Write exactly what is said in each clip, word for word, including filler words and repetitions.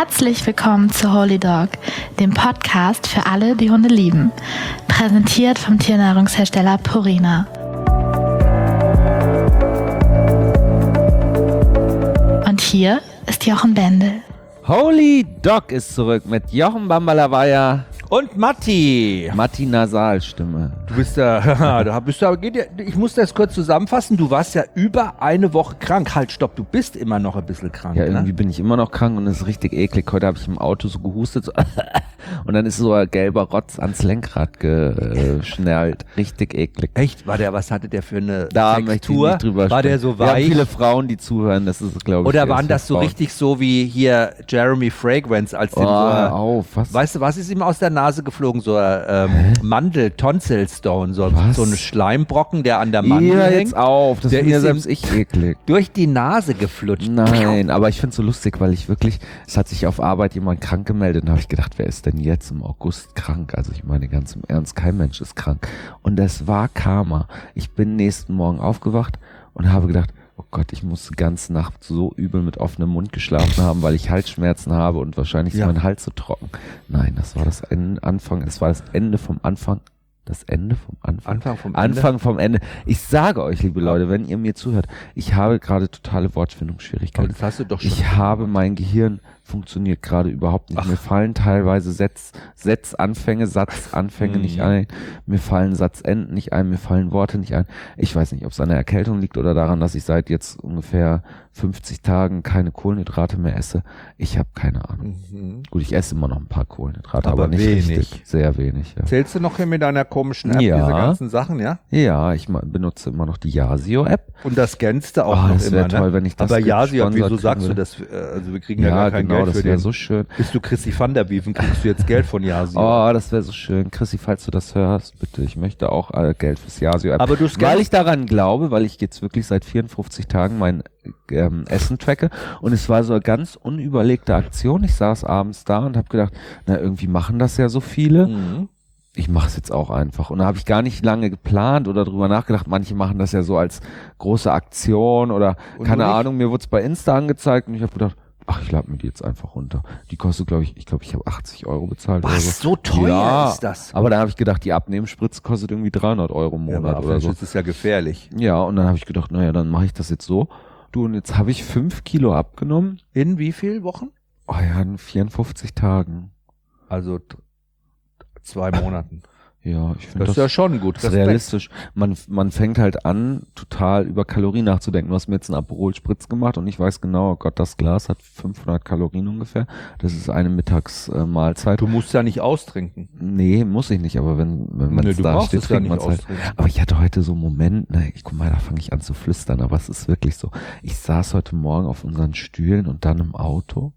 Herzlich willkommen zu Holy Dog, dem Podcast für alle, die Hunde lieben. Präsentiert vom Tiernahrungshersteller Purina. Und hier ist Jochen Bendel. Holy Dog ist zurück mit Jochen Bambalawaya und Matti. Matti Nasalstimme. Du bist ja, da bist du aber, geht ja, ich muss das kurz zusammenfassen, du warst ja über eine Woche krank. Halt, stopp, du bist immer noch ein bisschen krank, Ja, irgendwie ne? bin ich immer noch krank und es ist richtig eklig. Heute habe ich im Auto so gehustet so und dann ist so ein gelber Rotz ans Lenkrad geschnallt. Richtig eklig. Echt? War der, was hatte der für eine Da möchte ich Textur? nicht drüber War sprechen. der so Wir haben weich? viele Frauen, die zuhören, das ist, glaube ich. Oder der waren ist das so Frauen. richtig so wie hier Jeremy Fragrance, als Oh, dem so, auf, was? weißt du, was ist ihm aus der Nase geflogen? So ein ähm, Mandel, Tonsilstone, so, Was? so ein Schleimbrocken, der an der Mandel Hör hängt. jetzt auf, das Der finde ja ist selbst ich eklig. Durch die Nase geflutscht. Nein, aber ich finde es so lustig, weil ich wirklich, es hat sich auf Arbeit jemand krank gemeldet und habe ich gedacht, wer ist denn jetzt im August krank? Also ich meine ganz im Ernst, kein Mensch ist krank. Und es war Karma. Ich bin nächsten Morgen aufgewacht und habe gedacht, oh Gott, ich muss die ganze Nacht so übel mit offenem Mund geschlafen haben, weil ich Halsschmerzen habe und wahrscheinlich ist Ja. mein Hals so trocken. Nein, das war das Ende, Anfang, das war das Ende vom Anfang. Das Ende vom Anfang. Anfang vom Ende. Anfang vom Ende. Ich sage euch, liebe Leute, wenn ihr mir zuhört, ich habe gerade totale Aber Wortfindungsschwierigkeiten. das hast du doch schon. Ich habe, mein Gehirn funktioniert gerade überhaupt nicht. Ach. Mir fallen teilweise Setz, Setzanfänge, Satzanfänge Mhm. nicht ein. Mir fallen Satzenden nicht ein. Mir fallen Worte nicht ein. Ich weiß nicht, ob es an der Erkältung liegt oder daran, dass ich seit jetzt ungefähr fünfzig Tagen keine Kohlenhydrate mehr esse. Ich habe keine Ahnung. Mhm. Gut, ich esse immer noch ein paar Kohlenhydrate, aber, Aber nicht wenig. richtig. Sehr wenig, ja. Zählst du noch hier mit deiner komischen App, Ja. diese ganzen Sachen, ja? Ja, ich ma- benutze immer noch die Yasio-App. Und das scannst du auch Oh, noch das immer, wäre ne? toll, wenn ich das Aber ja, sie, gesponsert wieso sagst du kriegen das? äh, Also wir kriegen ja, Ja, gar kein genau, Geld das für wäre den. so schön. Bist du Chrissy van der Wieven, kriegst du jetzt Geld von Yasio. Oh, das wäre so schön. Chrissy, falls du das hörst, bitte, ich möchte auch äh, Geld fürs Yasio-App. Aber du Weil scannst- ich daran glaube, weil ich jetzt wirklich seit vierundfünfzig Tagen mein ähm, Essen tracke und es war so eine ganz unüberlegte Aktion. Ich saß abends da und habe gedacht, na irgendwie machen das ja so viele. Mhm. Ich mache es jetzt auch einfach. Und da habe ich gar nicht lange geplant oder drüber nachgedacht. Manche machen das ja so als große Aktion oder Und keine du nicht? Ahnung. Mir wurde es bei Insta angezeigt und ich habe gedacht, ach, ich lade mir die jetzt einfach runter. Die kostet, glaube ich, ich glaube, ich habe achtzig Euro bezahlt. oder Was, so. so teuer Ja, ist das? Aber dann habe ich gedacht, die Abnehmspritze kostet irgendwie dreihundert Euro im Ja, Monat aber oder so. das ist ja gefährlich. Ja, und dann habe ich gedacht, naja, dann mache ich das jetzt so. Du, und jetzt habe ich fünf Kilo abgenommen. In wie viel Wochen? Oh ja, in vierundfünfzig Tagen. Also t- zwei Monaten. Ja, ich finde Das das, ist ja schon gut. das ist Respekt. realistisch. Man, man fängt halt an, total über Kalorien nachzudenken. Du hast mir jetzt einen Aperol-Spritz gemacht und ich weiß genau, oh Gott, das Glas hat fünfhundert Kalorien ungefähr. Das ist eine Mittagsmahlzeit. Du musst ja nicht austrinken. Nee, muss ich nicht, aber wenn, wenn man Nee, du da brauchst steht, es ja trinkt nicht man halt. austrinken. Aber ich hatte heute so einen Moment, ne, ich guck mal, da fange ich an zu flüstern, aber es ist wirklich so. Ich saß heute Morgen auf unseren Stühlen und dann im Auto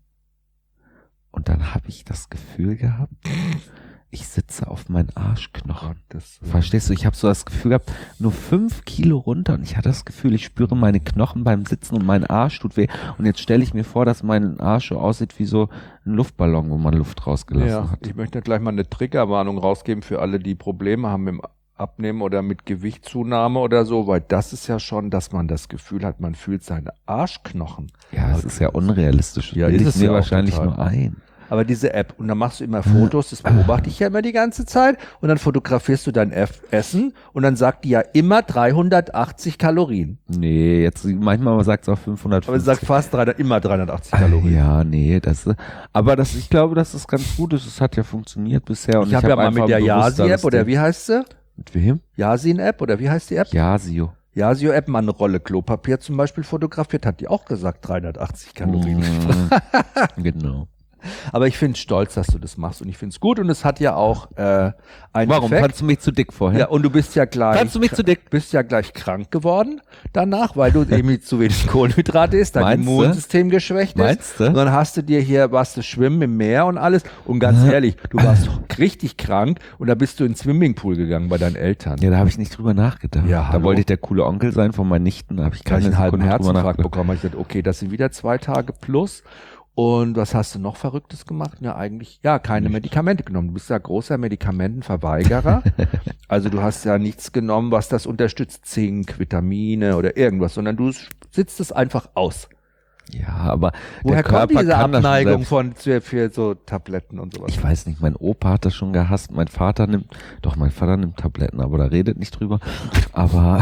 und dann habe ich das Gefühl gehabt, ich sitze auf meinen Arschknochen. Das, Verstehst du? Ich habe so das Gefühl gehabt, nur fünf Kilo runter und ich hatte das Gefühl, ich spüre meine Knochen beim Sitzen und mein Arsch tut weh. Und jetzt stelle ich mir vor, dass mein Arsch so aussieht wie so ein Luftballon, wo man Luft rausgelassen ja, hat. ich möchte gleich mal eine Triggerwarnung rausgeben für alle, die Probleme haben mit dem Abnehmen oder mit Gewichtszunahme oder so, weil das ist ja schon, dass man das Gefühl hat, man fühlt seine Arschknochen. Ja, das ist ja unrealistisch. Das Ja, bilde ist ich es mir ja auch wahrscheinlich total. nur ein. Aber diese App, und dann machst du immer Fotos, das beobachte ich ja immer die ganze Zeit, und dann fotografierst du dein F- Essen und dann sagt die ja immer dreihundertachtzig Kalorien. Nee, jetzt manchmal sagt es auch Aber fünfhundertfünfzig. sie sagt fast dreihundert, immer dreihundertachtzig Kalorien. Ja, nee, das aber das ich glaube, dass das ganz gut ist. Es hat ja funktioniert bisher und Ich habe ja mal mit der Yasi-App, oder wie heißt sie? Mit wem? Yasin-App, oder wie heißt die App? Yasio. Yasio-App mal eine Rolle Klopapier zum Beispiel fotografiert, hat die auch gesagt dreihundertachtzig Kalorien. Mm, genau. Aber ich finde es stolz, dass du das machst, und ich finde es gut, und es hat ja auch äh, einen Warum? Effekt. Fandst du mich zu dick vorher? Ja, und du bist ja gleich Fandst du mich zu dick? bist ja gleich krank geworden danach, weil du eben zu wenig Kohlenhydrate isst, dein Meinst du? Immunsystem geschwächt ist. Meinst du? Und dann hast du dir hier, warst du schwimmen im Meer und alles. Und ganz ehrlich, du warst richtig krank und da bist du ins Swimmingpool gegangen bei deinen Eltern. Ja, da habe ich nicht drüber nachgedacht. Ja, da hallo. wollte ich der coole Onkel sein von meinen Nichten, da habe ich Da hab keine ich einen halben Sekunde drüber Herzinfarkt nachgedacht. bekommen. Hab Ich gesagt, okay, das sind wieder zwei Tage plus. Und was hast du noch Verrücktes gemacht? Ja, eigentlich, ja, keine Medikamente genommen. Du bist ja großer Medikamentenverweigerer. Also du hast ja nichts genommen, was das unterstützt, Zink, Vitamine oder irgendwas, sondern du sitzt es einfach aus. Ja, aber Woher der Körper kommt diese kann das schon Abneigung selbst. von für, für so Tabletten und sowas? Ich weiß nicht, mein Opa hat das schon gehasst, mein Vater nimmt, doch mein Vater nimmt Tabletten, aber da redet nicht drüber. Aber,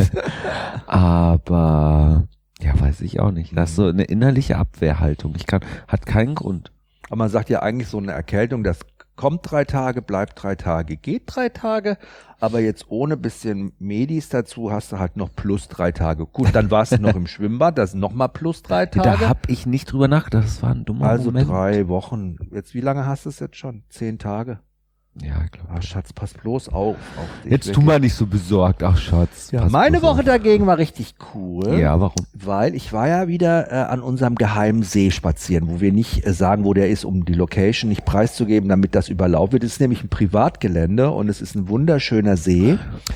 aber, ja, weiß ich auch nicht. Das ist so eine innerliche Abwehrhaltung. Ich kann, hat keinen Grund. Aber man sagt ja eigentlich so eine Erkältung, das kommt drei Tage, bleibt drei Tage, geht drei Tage, aber jetzt ohne bisschen Medis dazu hast du halt noch plus drei Tage. Gut, dann warst du noch im Schwimmbad, das sind nochmal plus drei Tage. Da hab ich nicht drüber nachgedacht, das war ein dummer Also Moment. drei Wochen. Jetzt, wie lange hast du es jetzt schon? Zehn Tage. Ja, ich glaube. Ah, Schatz, pass bloß auf. auf dich, Jetzt tu wirklich. mal nicht so besorgt, ach Schatz. Ja, pass meine bloß Woche auf. dagegen war richtig cool. Ja, warum? Weil ich war ja wieder äh, an unserem geheimen See spazieren, wo wir nicht äh, sagen, wo der ist, um die Location nicht preiszugeben, damit das überlaufen wird. Es ist nämlich ein Privatgelände und es ist ein wunderschöner See.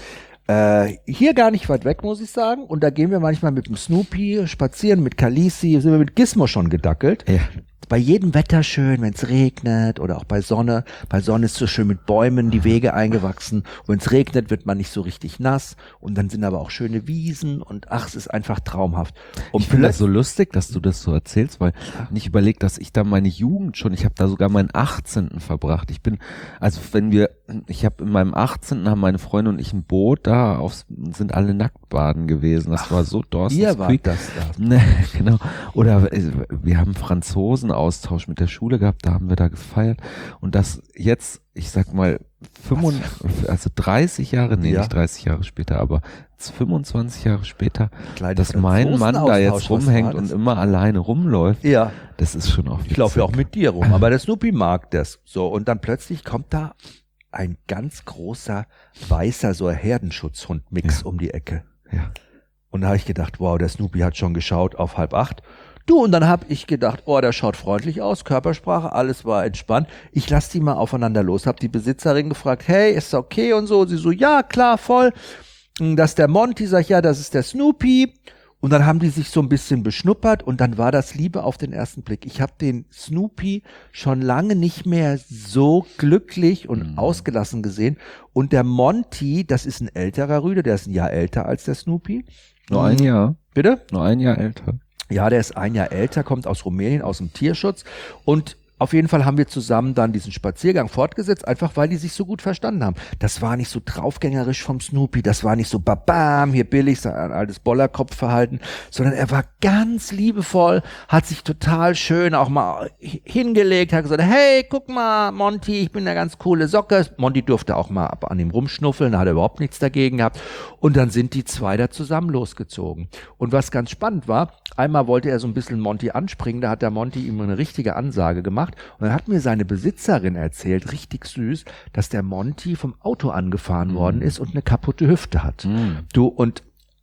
Äh, hier gar nicht weit weg, muss ich sagen. Und da gehen wir manchmal mit dem Snoopy spazieren, mit Khaleesi, sind wir mit Gizmo schon gedackelt. Ja. Bei jedem Wetter schön, wenn es regnet oder auch bei Sonne. Bei Sonne ist so schön mit Bäumen die Wege eingewachsen. Und wenn es regnet, wird man nicht so richtig nass. Und dann sind aber auch schöne Wiesen und ach, es ist einfach traumhaft. Und Ich finde das so lustig, dass du das so erzählst, weil ich überlege, dass ich da meine Jugend schon, ich habe da sogar meinen achtzehnten verbracht. Ich bin, also wenn wir, ich habe in meinem achtzehnten haben meine Freunde und ich ein Boot da, aufs, sind alle nackt baden gewesen. Das war so Dawson's ihr wart Creek. das da. Ne, genau. Oder äh, wir haben Franzosen-Austausch mit der Schule gehabt, da haben wir da gefeiert. Und das jetzt, ich sag mal, fünfundfünfzig, also dreißig Jahre, nee, Ja. nicht dreißig Jahre später, aber fünfundzwanzig Jahre später, Kleine dass mein Mann da jetzt Franzosenaustausch, was rumhängt war und das? immer alleine rumläuft, Ja, das ist schon auch ich laufe ja auch witzig. mit dir rum, aber der Snoopy mag das. So, und dann plötzlich kommt da ein ganz großer, weißer, so Herdenschutzhund-Mix Ja. um die Ecke. Ja. Und da habe ich gedacht, wow, der Snoopy hat schon geschaut auf halb acht. Du, und dann habe ich gedacht, oh, der schaut freundlich aus, Körpersprache, alles war entspannt. Ich lasse die mal aufeinander los, habe die Besitzerin gefragt, hey, ist okay und so. Und sie so, ja, klar, voll. Das ist der Monty, sag ich, ja, das ist der Snoopy. Und dann haben die sich so ein bisschen beschnuppert und dann war das Liebe auf den ersten Blick. Ich habe den Snoopy schon lange nicht mehr so glücklich und Mhm. ausgelassen gesehen. Und der Monty, das ist ein älterer Rüde, der ist ein Jahr älter als der Snoopy. Nur ein Jahr, Bitte? nur ein Jahr älter. Ja, der ist ein Jahr älter, kommt aus Rumänien, aus dem Tierschutz. Und auf jeden Fall haben wir zusammen dann diesen Spaziergang fortgesetzt, einfach weil die sich so gut verstanden haben. Das war nicht so draufgängerisch vom Snoopy, das war nicht so babam, hier billig, so ein altes Bollerkopfverhalten, sondern er war ganz liebevoll, hat sich total schön auch mal hingelegt, hat gesagt, hey, guck mal, Monty, ich bin eine ganz coole Socke. Monty durfte auch mal ab an ihm rumschnuffeln, da hat er überhaupt nichts dagegen gehabt. Und dann sind die zwei da zusammen losgezogen. Und was ganz spannend war, einmal wollte er so ein bisschen Monty anspringen, da hat der Monty ihm eine richtige Ansage gemacht. Und dann hat mir seine Besitzerin erzählt, richtig süß, dass der Monty vom Auto angefahren Mhm. worden ist und eine kaputte Hüfte hat. Mhm. Du, und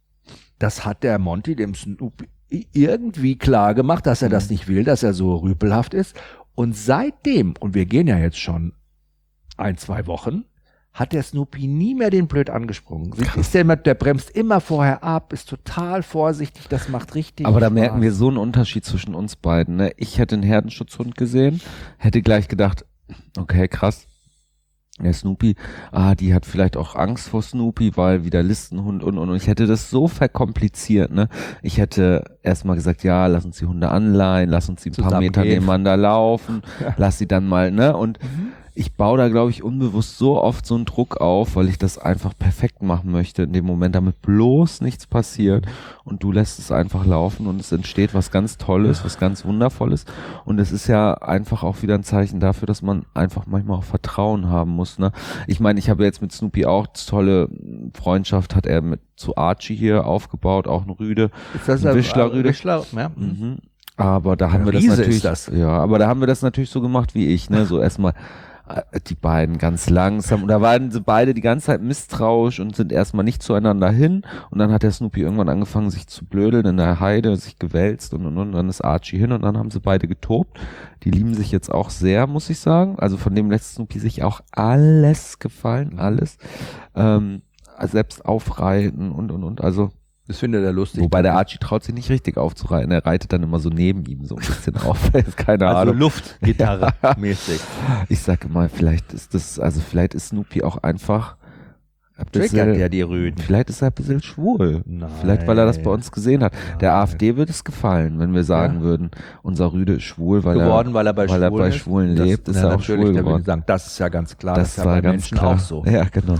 das hat der Monty dem Snoopy irgendwie klar gemacht, dass er das nicht will, dass er so rüpelhaft ist. Und seitdem, und wir gehen ja jetzt schon ein, zwei Wochen, hat der Snoopy nie mehr den Blöd angesprungen. Sie- Ist der, immer, der bremst immer vorher ab, ist total vorsichtig, das macht richtig Aber da Spaß. merken wir so einen Unterschied zwischen uns beiden. Ne? Ich hätte einen Herdenschutzhund gesehen, hätte gleich gedacht, okay, krass. Der Snoopy, ah, die hat vielleicht auch Angst vor Snoopy, weil wieder Listenhund und, und, und ich hätte das so verkompliziert, ne? Ich hätte erstmal gesagt, ja, lass uns die Hunde anleihen, lass uns die ein paar Zusammen Meter gehen. nebeneinander laufen, lass sie dann mal, ne? Und ich baue da, glaube ich, unbewusst so oft so einen Druck auf, weil ich das einfach perfekt machen möchte in dem Moment, damit bloß nichts passiert und du lässt es einfach laufen und es entsteht was ganz Tolles, was ganz Wundervolles und es ist ja einfach auch wieder ein Zeichen dafür, dass man einfach manchmal auch Vertrauen haben muss, ne? Ich meine, ich habe jetzt mit Snoopy auch tolle Freundschaft, hat er mit zu Archie hier aufgebaut, auch ein Rüde, Ist das ein ein Wischler-Rüde. Wischler, ja. Mhm. Aber da haben wir das Riese natürlich, ist das. ja, aber da haben wir das natürlich so gemacht wie ich, ne, so erstmal äh, die beiden ganz langsam und da waren sie beide die ganze Zeit misstrauisch und sind erstmal nicht zueinander hin und dann hat der Snoopy irgendwann angefangen sich zu blödeln in der Heide, sich gewälzt und und und dann ist Archie hin und dann haben sie beide getobt. Die lieben sich jetzt auch sehr, muss ich sagen. Also von dem lässt Snoopy sich auch alles gefallen, alles. Ähm, selbst aufreiten und und und, also Das findet er lustig. wobei der Archie traut sich nicht richtig aufzureiten. Er reitet dann immer so neben ihm so ein bisschen auf. Keine also Ahnung. Luftgitarre mäßig. Ich sage mal, vielleicht ist das, also vielleicht ist Snoopy auch einfach Triggert der die Rüden? Vielleicht ist er ein bisschen schwul. Nein. Vielleicht, weil er das bei uns gesehen hat. Nein. Der AfD würde es gefallen, wenn wir sagen Ja. würden, unser Rüde ist schwul, weil geworden, er, weil er bei weil er Schwulen, bei ist. Schwulen Das- lebt, ist ja, er auch natürlich, schwul der würde geworden. sagen, das ist ja ganz klar, das, Das ist ja war bei ganz Menschen klar. auch so. Ja, genau.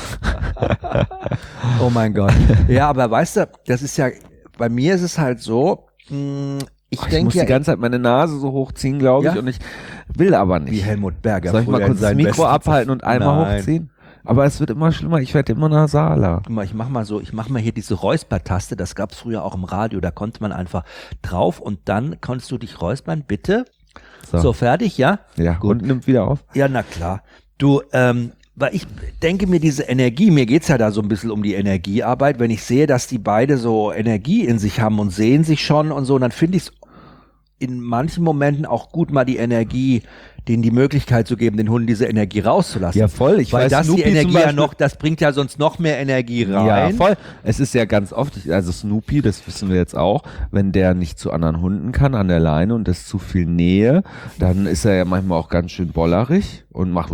Oh mein Gott. Ja, aber weißt du, das ist ja, bei mir ist es halt so, mh, ich Ich denke muss ja, die ganze Zeit meine Nase so hochziehen, glaube ich, Ja? und ich will aber wie nicht. Helmut Berger. Soll ich mal früher kurz in das seinen Mikro besten- abhalten und einmal Nein. hochziehen? Aber es wird immer schlimmer, ich werde immer nasaler. Guck mal, ich mach mal so, ich mach mal hier diese Räuspertaste, das gab's früher auch im Radio, da konnte man einfach drauf und dann konntest du dich räuspern, bitte. So, So, fertig, ja? ja, gut. und nimmt wieder auf. Ja, na klar. Du, ähm, weil ich denke mir, diese Energie, mir geht's ja da so ein bisschen um die Energiearbeit, wenn ich sehe, dass die beide so Energie in sich haben und sehen sich schon und so, dann finde ich es in manchen Momenten auch gut, mal die Energie, denen die Möglichkeit zu geben, den Hunden diese Energie rauszulassen. Ja, voll. Ich Weil weiß, das Snoopy die Energie zum ja Beispiel- noch, das bringt ja sonst noch mehr Energie Ja, rein. voll. Es ist ja ganz oft, ich- also Snoopy, das wissen wir jetzt auch, wenn der nicht zu anderen Hunden kann an der Leine und das ist zu viel Nähe, dann ist er ja manchmal auch ganz schön bollerig und macht,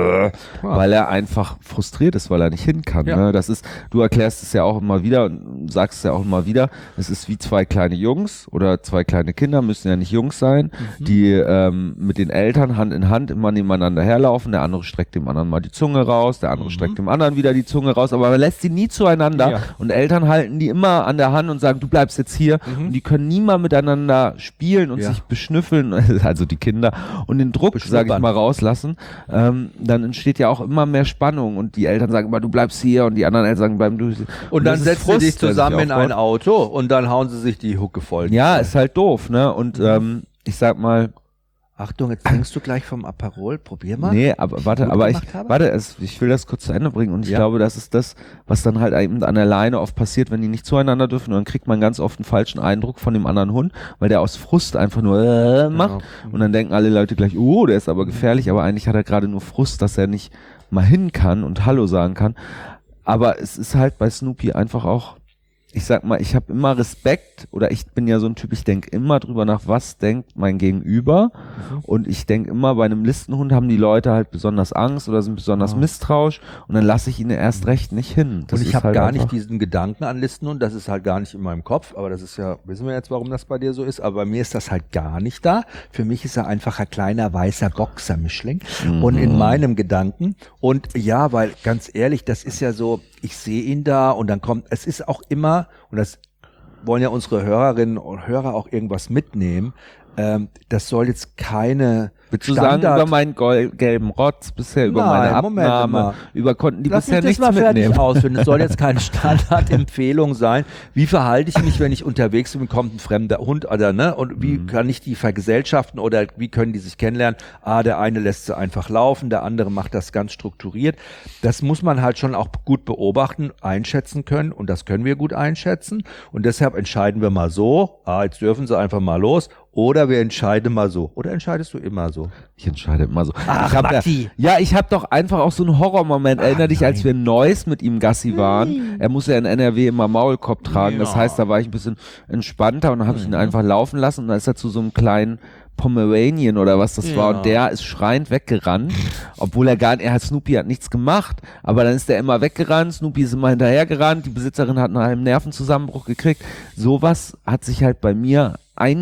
weil er einfach frustriert ist, weil er nicht hin kann. Ja. Ne? Das ist, du erklärst es ja auch immer wieder und sagst es ja auch immer wieder, es ist wie zwei kleine Jungs oder zwei kleine Kinder, müssen ja nicht Jungs sein, Mhm. die ähm, mit den Eltern Hand in Hand immer nebeneinander herlaufen, der andere streckt dem anderen mal die Zunge raus, der andere Mhm. streckt dem anderen wieder die Zunge raus, aber man lässt sie nie zueinander Ja. und Eltern halten die immer an der Hand und sagen, du bleibst jetzt hier Mhm. und die können nie mal miteinander spielen und Ja. sich beschnüffeln, also die Kinder und den Druck, sage ich Beschnuppern. mal, rauslassen, ähm, dann entsteht ja auch immer mehr Spannung und die Eltern sagen immer, du bleibst hier und die anderen Eltern sagen, bleib du. Und dann das ist setzen sie Frust, dich der sich zusammen in ein aufbaut. Auto und dann hauen sie sich die Hucke voll. Ja, ist halt doof, ne? Und ähm, ich sag mal, Achtung, jetzt trinkst du gleich vom Aperol. Probier mal. nee, aber warte, gut aber ich, gemacht habe? warte, es, ich will das kurz zu Ende bringen und ich Ja. glaube, das ist das, was dann halt eben an der Leine oft passiert, wenn die nicht zueinander dürfen und dann kriegt man ganz oft einen falschen Eindruck von dem anderen Hund, weil der aus Frust einfach nur äh, macht Genau. und dann denken alle Leute gleich, oh, der ist aber gefährlich, aber eigentlich hat er gerade nur Frust, dass er nicht mal hin kann und Hallo sagen kann. Aber es ist halt bei Snoopy einfach auch, ich sag mal, ich habe immer Respekt oder ich bin ja so ein Typ, ich denke immer drüber nach, was denkt mein Gegenüber Mhm. und ich denke immer, bei einem Listenhund haben die Leute halt besonders Angst oder sind besonders Ah. misstrauisch und dann lasse ich ihnen erst recht nicht hin. Das und ich ist habe halt gar einfach- nicht diesen Gedanken an Listenhund, das ist halt gar nicht in meinem Kopf, aber das ist ja, wissen wir jetzt, warum das bei dir so ist, aber bei mir ist das halt gar nicht da. Für mich ist er einfach ein kleiner weißer Boxermischling Mhm. und in meinem Gedanken und ja, weil ganz ehrlich, das ist ja so, ich sehe ihn da und dann kommt, es ist auch immer, und das wollen ja unsere Hörerinnen und Hörer auch irgendwas mitnehmen, ähm, das soll jetzt keine Willst du sagen, Standard- über meinen gol- gelben Rotz bisher, über Nein, meine Moment Abnahme, mal. über konnten die Lass bisher mich das nichts mal fertig mitnehmen? ausführen. Es soll jetzt keine Standardempfehlung sein. Wie verhalte ich mich, wenn ich unterwegs bin, kommt ein fremder Hund oder ne? Und wie Mhm. kann ich die vergesellschaften oder wie können die sich kennenlernen? Ah, der eine lässt sie einfach laufen, der andere macht das ganz strukturiert. Das muss man halt schon auch gut beobachten, einschätzen können und das können wir gut einschätzen. Und deshalb entscheiden wir mal so, ah, jetzt dürfen sie einfach mal los. Oder wir entscheiden mal so. Oder entscheidest du immer so? Ich entscheide immer so. Ach, ich hab Matti. ja, ja, ich habe doch einfach auch so einen Horrormoment. Erinner dich, als nein. wir in Neuss mit ihm Gassi waren. Er muss ja in N R W immer Maulkorb tragen. Das Ja. heißt, da war ich ein bisschen entspannter und dann habe ich ihn einfach laufen lassen und dann ist er zu so einem kleinen Pomeranian oder was das war Ja. und der ist schreiend weggerannt, obwohl er gar nicht, er hat, Snoopy hat nichts gemacht, aber dann ist er immer weggerannt, Snoopy ist immer hinterhergerannt, die Besitzerin hat nach einem Nervenzusammenbruch gekriegt. Sowas hat sich halt bei mir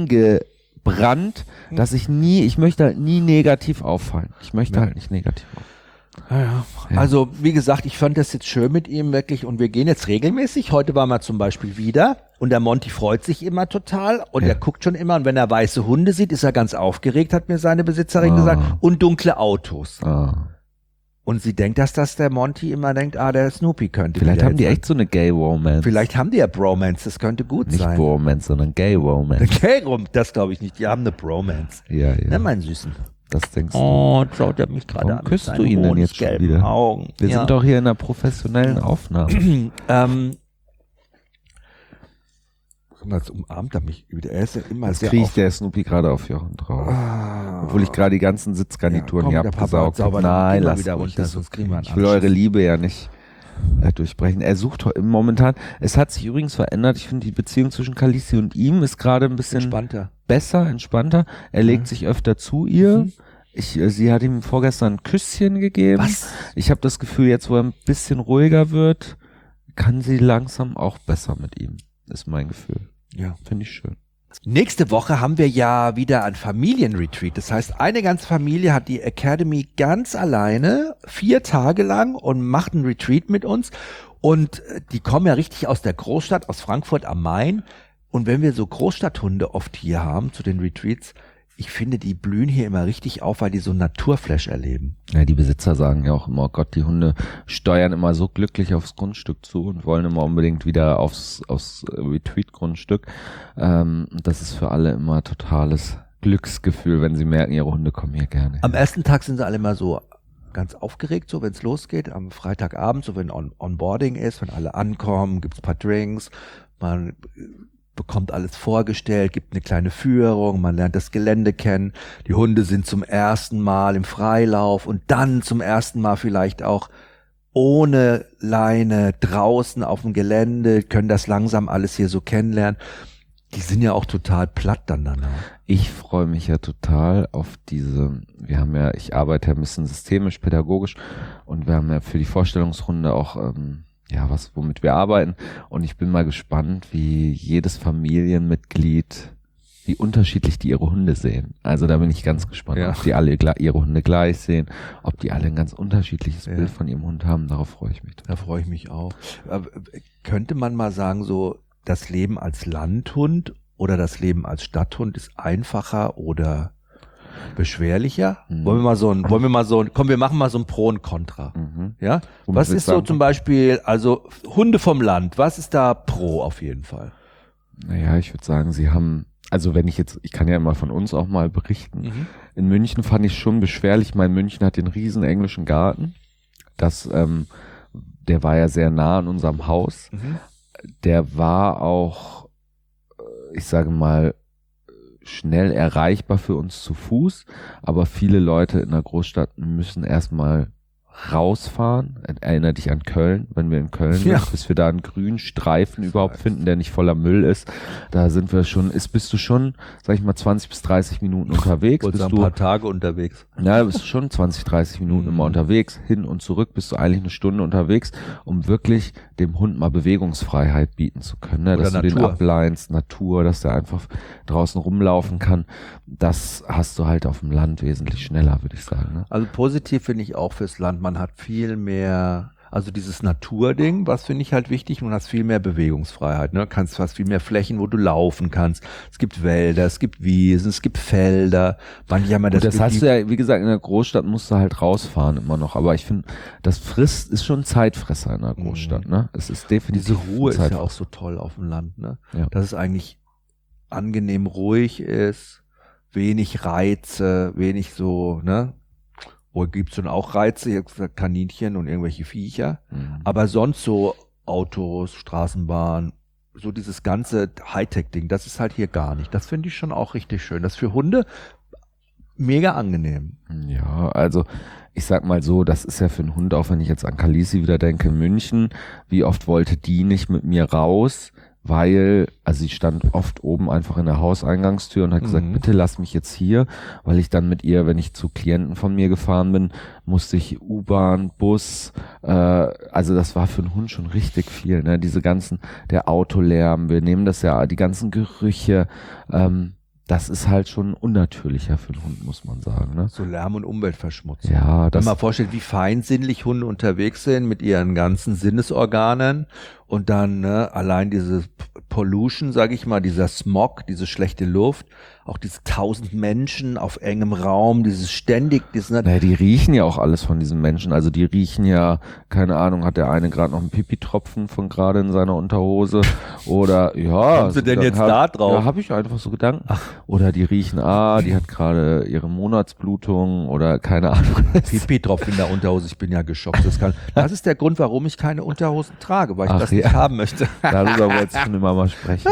eingebrannt, dass ich nie, ich möchte halt nie negativ auffallen. Ich möchte Ja. halt nicht negativ auffallen. Ja, ja. Also, wie gesagt, ich fand das jetzt schön mit ihm wirklich und wir gehen jetzt regelmäßig. Heute waren wir zum Beispiel wieder und der Monty freut sich immer total und Ja. er guckt schon immer und wenn er weiße Hunde sieht, ist er ganz aufgeregt, hat mir seine Besitzerin Ah. gesagt, und dunkle Autos. Ah. Und sie denkt, dass das der Monty immer denkt, ah, der Snoopy könnte. Vielleicht wieder haben die jetzt echt so eine Gay-Romance. Vielleicht haben die ja Bromance, das könnte gut Nicht sein. Bromance, sondern Gay-Romance. Okay, rum, das glaube ich nicht. Die haben eine Bromance. Ja, ja. Ne, mein Süßen. Das denkst du. Oh, schaut er mich gerade Warum an. küsst mit du seinen ihn denn jetzt schon honiggelben wieder? Augen. Wir Ja. sind doch hier in einer professionellen Aufnahme. ähm, jetzt umarmt er mich wieder. Er ist ja immer Jetzt sehr kriege ich auf- der Snoopy gerade auf Jochen drauf. Ah. Obwohl ich gerade die ganzen Sitzgarnituren Ja, hier komm, der Papa abgesaugt hat habe. sauber, dann Nein, gehen wir lass wieder ruhig, runter, das ist sonst okay. kriegen wir einen Ich will Anschluss. eure Liebe ja nicht äh, durchbrechen. Er sucht ho- momentan, es hat sich übrigens verändert. Ich finde, die Beziehung zwischen Khaleesi und ihm ist gerade ein bisschen Entspannter. besser, entspannter. Er legt Mhm. sich öfter zu ihr. Mhm. Ich, sie hat ihm vorgestern ein Küsschen gegeben. Was? Ich habe das Gefühl, jetzt wo er ein bisschen ruhiger wird, kann sie langsam auch besser mit ihm. Ist mein Gefühl. Ja. Finde ich schön. Nächste Woche haben wir ja wieder ein Familienretreat. Das heißt, eine ganze Familie hat die Academy ganz alleine, vier Tage lang und macht ein Retreat mit uns. Und die kommen ja richtig aus der Großstadt, aus Frankfurt am Main. Und wenn wir so Großstadthunde oft hier haben zu den Retreats, ich finde, die blühen hier immer richtig auf, weil die so einen Naturflash erleben. Ja, die Besitzer sagen ja auch immer, oh Gott, die Hunde steuern immer so glücklich aufs Grundstück zu und wollen immer unbedingt wieder aufs, aufs Retreat-Grundstück. Ähm, das ist für alle immer totales Glücksgefühl, wenn sie merken, ihre Hunde kommen hier gerne. Am ersten Tag sind sie alle immer so ganz aufgeregt, so wenn es losgeht. Am Freitagabend, so wenn On- Onboarding ist, wenn alle ankommen, gibt's ein paar Drinks, man bekommt alles vorgestellt, gibt eine kleine Führung, man lernt das Gelände kennen, die Hunde sind zum ersten Mal im Freilauf und dann zum ersten Mal vielleicht auch ohne Leine draußen auf dem Gelände, können das langsam alles hier so kennenlernen. Die sind ja auch total platt dann danach. Ich freue mich ja total auf diese, wir haben ja, ich arbeite ja ein bisschen systemisch, pädagogisch und wir haben ja für die Vorstellungsrunde auch ähm, ja, was, womit wir arbeiten. Und ich bin mal gespannt, wie jedes Familienmitglied, wie unterschiedlich die ihre Hunde sehen. Also da bin ich ganz gespannt, Ja. ob die alle gle- ihre Hunde gleich sehen, ob die alle ein ganz unterschiedliches Ja. Bild von ihrem Hund haben. Darauf freue ich mich. Da freue ich mich auch. Aber könnte man mal sagen, so das Leben als Landhund oder das Leben als Stadthund ist einfacher oder beschwerlicher? Mhm. Wollen wir mal so ein, wollen wir mal so ein, komm, wir machen mal so ein Pro und Contra. Mhm. Ja? Und Was mit ist so Sand- zum Beispiel, also Hunde vom Land, was ist da Pro auf jeden Fall? Naja, ich würde sagen, sie haben, also wenn ich jetzt, ich kann ja immer von uns auch mal berichten. In München fand ich schon beschwerlich. Mein München hat den riesen englischen Garten. Das, ähm, der war ja sehr nah an unserem Haus. Mhm. Der war auch, ich sage mal, schnell erreichbar für uns zu Fuß, aber viele Leute in der Großstadt müssen erstmal rausfahren. Erinnere dich an Köln, wenn wir in Köln sind, Ja. bis wir da einen grünen Streifen überhaupt finden, der nicht voller Müll ist. Da sind wir schon, ist, bist du schon, sag ich mal, zwanzig bis dreißig Minuten unterwegs. Und Bist ein du, paar Tage unterwegs. ja, bist du schon zwanzig, dreißig Minuten immer unterwegs, hin und zurück bist du eigentlich eine Stunde unterwegs, um wirklich dem Hund mal Bewegungsfreiheit bieten zu können, ne? Oder Dass du den Natur. ableinst, Natur, dass der einfach draußen rumlaufen kann. Das hast du halt auf dem Land wesentlich schneller, würde ich sagen. Ne? Also positiv finde ich auch fürs Land, man hat viel mehr, also dieses Naturding, was finde ich halt wichtig, man hat viel mehr Bewegungsfreiheit, ne? Kannst fast viel mehr Flächen, wo du laufen kannst. Es gibt Wälder, es gibt Wiesen, es gibt Felder. Manche haben ja das, Das, das hast Gefühl- du ja, wie gesagt, in der Großstadt musst du halt rausfahren immer noch. Aber ich finde, das frisst, ist schon ein Zeitfresser in der Großstadt. Ne? Es ist definitiv diese Ruhe ein ist ja Zeitfresser. auch so toll auf dem Land, ne? Ja. Dass es eigentlich angenehm ruhig ist, wenig Reize, wenig so, ne? Wo gibt's denn auch Reize, jetzt gesagt Kaninchen und irgendwelche Viecher. Mhm. Aber sonst so Autos, Straßenbahn, so dieses ganze Hightech-Ding, das ist halt hier gar nicht. Das finde ich schon auch richtig schön. Das ist für Hunde mega angenehm. Ja, also ich sag mal so, das ist ja für einen Hund, auch wenn ich jetzt an Kalisi wieder denke, in München, wie oft wollte die nicht mit mir raus, weil, also sie stand oft oben einfach in der Hauseingangstür und hat gesagt, Mhm. bitte lass mich jetzt hier, weil ich dann mit ihr, wenn ich zu Klienten von mir gefahren bin, musste ich U-Bahn, Bus, äh, also das war für einen Hund schon richtig viel, ne, diese ganzen, der Autolärm, wir nehmen das ja, die ganzen Gerüche, ähm, das ist halt schon unnatürlicher für einen Hund, muss man sagen, ne. So Lärm- und Umweltverschmutzung. Ja, Wenn das, man vorstellt, wie feinsinnlich Hunde unterwegs sind mit ihren ganzen Sinnesorganen und dann ne, allein diese P- Pollution, sage ich mal, dieser Smog, diese schlechte Luft, auch diese tausend Menschen auf engem Raum, dieses ständig, dieses naja, die riechen ja auch alles von diesen Menschen. Also die riechen ja, keine Ahnung, hat der eine gerade noch einen Pipi-Tropfen von gerade in seiner Unterhose oder ja. Kommen Sie denn dann jetzt hab, da drauf? Ja, habe ich einfach so Gedanken. Oder die riechen, ah, die hat gerade ihre Monatsblutung oder keine Ahnung. Pipi-Tropfen in der Unterhose, ich bin ja geschockt. Das, kann, das ist der Grund, warum ich keine Unterhosen trage, weil ich Ach das ja. nicht haben möchte. Darüber wollte ich schon immer mal sprechen.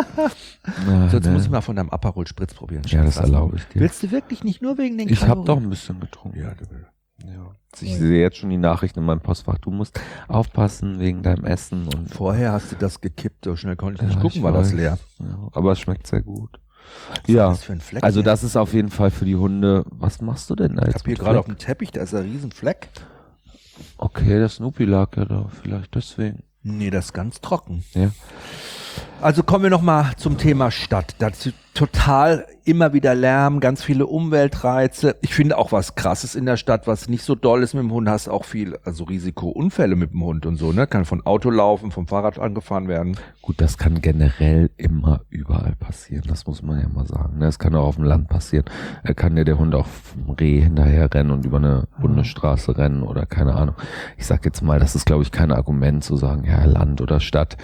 Na, So, jetzt ne. muss ich mal von deinem Aperol Spritz probieren. Ja, das Schatz. erlaube ich dir. Willst du wirklich nicht nur wegen den Ich habe Kalorien? doch ein bisschen getrunken. Ja, du willst. Ja. Ich sehe jetzt schon die Nachrichten in meinem Postfach. Du musst aufpassen wegen deinem Essen und Vorher hast du das gekippt, so schnell konnte ich nicht Ja, gucken, ich war das weiß. leer. ja, aber es schmeckt sehr gut. Was Ja, ist das für ein Fleck also hier? das ist auf jeden Fall für die Hunde. Was machst du denn da Ich jetzt? habe hier mit gerade auf Fleck? dem Teppich, da ist ein riesen Fleck. Okay, der Snoopy lag ja da, vielleicht deswegen. Nee, das ist ganz trocken. Ja. Also kommen wir nochmal zum Thema Stadt. Das ist total immer wieder Lärm, ganz viele Umweltreize. Ich finde auch was Krasses in der Stadt, was nicht so doll ist mit dem Hund, hast auch viel, also Risikounfälle mit dem Hund und so, ne? Kann von Auto laufen, vom Fahrrad angefahren werden. Gut, das kann generell immer überall passieren, das muss man ja mal sagen. Das kann auch auf dem Land passieren. Er kann dir der Hund auch vom Reh hinterher rennen und über eine Bundesstraße rennen oder keine Ahnung. Ich sag jetzt mal, das ist, glaube ich, kein Argument zu sagen, ja, Land oder Stadt.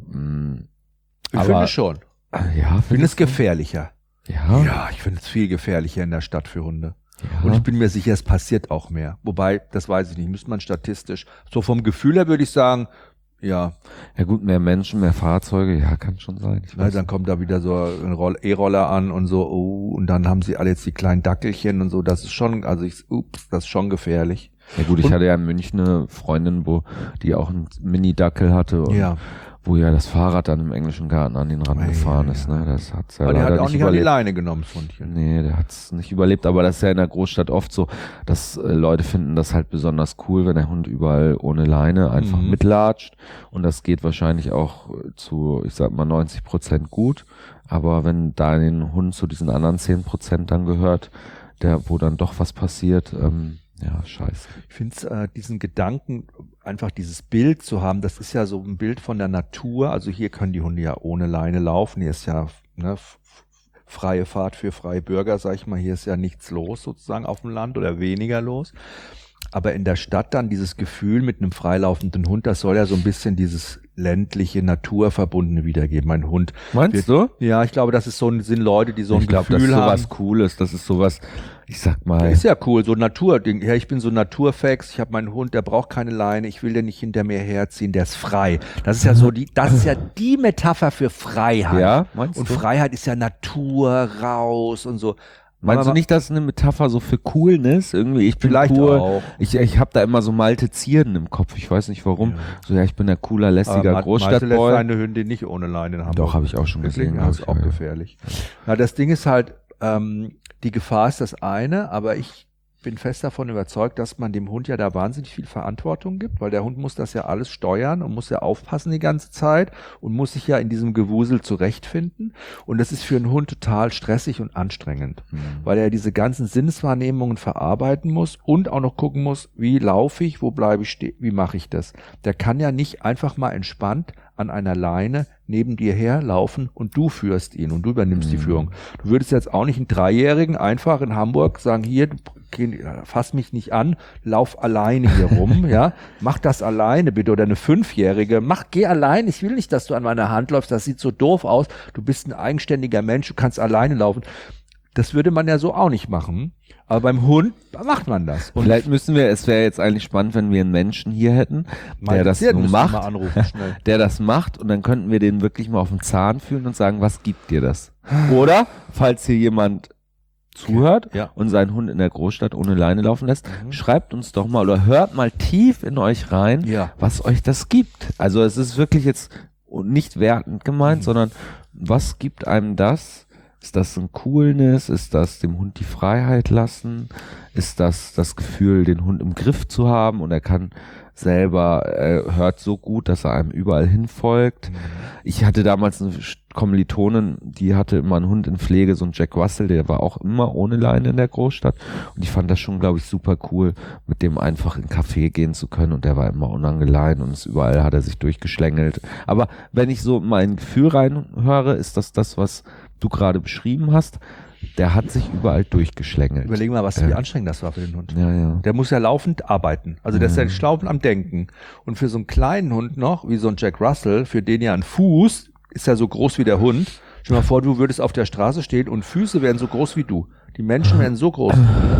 Hm, Ich aber- finde schon. Ja, Ich finde es gefährlicher. Ja, Ja, ich finde es viel gefährlicher in der Stadt für Hunde. ja. Und ich bin mir sicher, es passiert auch mehr. Wobei, das weiß ich nicht, müsste man statistisch. So vom Gefühl her würde ich sagen, ja, Ja gut, mehr Menschen, mehr Fahrzeuge, ja, kann schon sein. Ich na, weiß dann kommt da wieder so ein Roll- E-Roller an und so, oh, und dann haben sie alle jetzt die kleinen Dackelchen und so. Das ist schon, also ich, ups, das ist schon gefährlich. Ja gut, ich Und- hatte ja in München eine Freundin, wo die auch einen Mini-Dackel hatte und Ja. wo ja das Fahrrad dann im englischen Garten an den Rand Ja, gefahren ja, ist. ja. Ne? Das hat's ja Aber der leider hat auch nicht nicht an die überlebt. Leine genommen, das Hundchen. Nee, der hat's nicht überlebt, aber das ist ja in der Großstadt oft so, dass äh, Leute finden das halt besonders cool, wenn der Hund überall ohne Leine einfach Mhm. mitlatscht und das geht wahrscheinlich auch äh, zu, ich sag mal, neunzig Prozent gut, aber wenn dein Hund zu diesen anderen zehn Prozent dann gehört, der, wo dann doch was passiert, ähm, ja, scheiße. Ich finde äh, diesen Gedanken, einfach dieses Bild zu haben, das ist ja so ein Bild von der Natur. Also hier können die Hunde ja ohne Leine laufen. Hier ist ja ne, f- f- freie Fahrt für freie Bürger, sag ich mal. Hier ist ja nichts los sozusagen auf dem Land oder weniger los. Aber in der Stadt dann dieses Gefühl mit einem freilaufenden Hund, das soll ja so ein bisschen dieses ländliche, naturverbundene wiedergeben. Mein Hund. Meinst wird- du? Ja, ich glaube, das ist so ein, sind Leute, die so ein Ich glaube, das Gefühl ist haben. sowas Cooles, das ist sowas, ich sag mal, Ist ja cool, so Naturding. Ja, ich bin so Naturfax, ich habe meinen Hund, der braucht keine Leine, ich will den nicht hinter mir herziehen, der ist frei. Das ist ja so die, das ist ja die Metapher für Freiheit. ja, meinst Und du? Freiheit ist ja Natur, raus und so. Meinst Aber- du nicht, dass eine Metapher so für Coolness irgendwie? Ich bin Vielleicht cool. auch. Ich, ich habe da immer so Malte Zierden im Kopf. Ich weiß nicht warum. Ja. So ja, ich bin der cooler, lässiger Aber Malte lässt Großstadtboy. seine Hündin nicht ohne Leine in Hamburg. Doch, habe ich auch schon Deswegen gesehen. ja, ist glaub auch ich, ja, ja. gefährlich. Na, das Ding ist halt, ähm, die Gefahr ist das eine, aber ich bin fest davon überzeugt, dass man dem Hund ja da wahnsinnig viel Verantwortung gibt, weil der Hund muss das ja alles steuern und muss ja aufpassen die ganze Zeit und muss sich ja in diesem Gewusel zurechtfinden. Und das ist für einen Hund total stressig und anstrengend, Mhm. weil er diese ganzen Sinneswahrnehmungen verarbeiten muss und auch noch gucken muss, wie laufe ich, wo bleibe ich stehen, wie mache ich das. Der kann ja nicht einfach mal entspannt an einer Leine neben dir herlaufen und du führst ihn und du übernimmst die Mhm. Führung. Du würdest jetzt auch nicht einen Dreijährigen einfach in Hamburg sagen, hier, du geh- fass mich nicht an, lauf alleine hier rum, ja, mach das alleine bitte. Oder eine Fünfjährige, mach, geh allein, ich will nicht, dass du an meiner Hand läufst, das sieht so doof aus, du bist ein eigenständiger Mensch, du kannst alleine laufen. Das würde man ja so auch nicht machen. Aber beim Hund macht man das. Und Vielleicht müssen wir, es wäre jetzt eigentlich spannend, wenn wir einen Menschen hier hätten, der das Zierden nun müssen wir macht, mal anrufen, schnell. der das macht und dann könnten wir den wirklich mal auf den Zahn fühlen und sagen, was gibt dir das? Oder, falls hier jemand zuhört Ja. und seinen Hund in der Großstadt ohne Leine laufen lässt, Mhm. schreibt uns doch mal oder hört mal tief in euch rein, Ja. was euch das gibt. Also es ist wirklich jetzt nicht wertend gemeint, Mhm. sondern was gibt einem das? Ist das ein Coolness? Ist das dem Hund die Freiheit lassen? Ist das das Gefühl, den Hund im Griff zu haben und er kann selber, er hört so gut, dass er einem überall hinfolgt. Ich hatte damals eine Kommilitonin, die hatte immer einen Hund in Pflege, so ein Jack Russell, der war auch immer ohne Leine in der Großstadt und ich fand das schon, glaube ich, super cool, mit dem einfach in einen Café gehen zu können und der war immer unangeleint und es überall hat er sich durchgeschlängelt. Aber wenn ich so mein Gefühl reinhöre, ist das das, was du gerade beschrieben hast, der hat sich überall durchgeschlängelt. Überleg mal, was Ja. wie anstrengend das war für den Hund. Ja, ja. Der muss ja laufend arbeiten. Also der ist ja Mhm. laufend am Denken. Und für so einen kleinen Hund noch, wie so ein Jack Russell, für den ja ein Fuß ist ja so groß wie der Hund. Stell dir mal vor, du würdest auf der Straße stehen und Füße wären so groß wie du. Die Menschen wären so groß.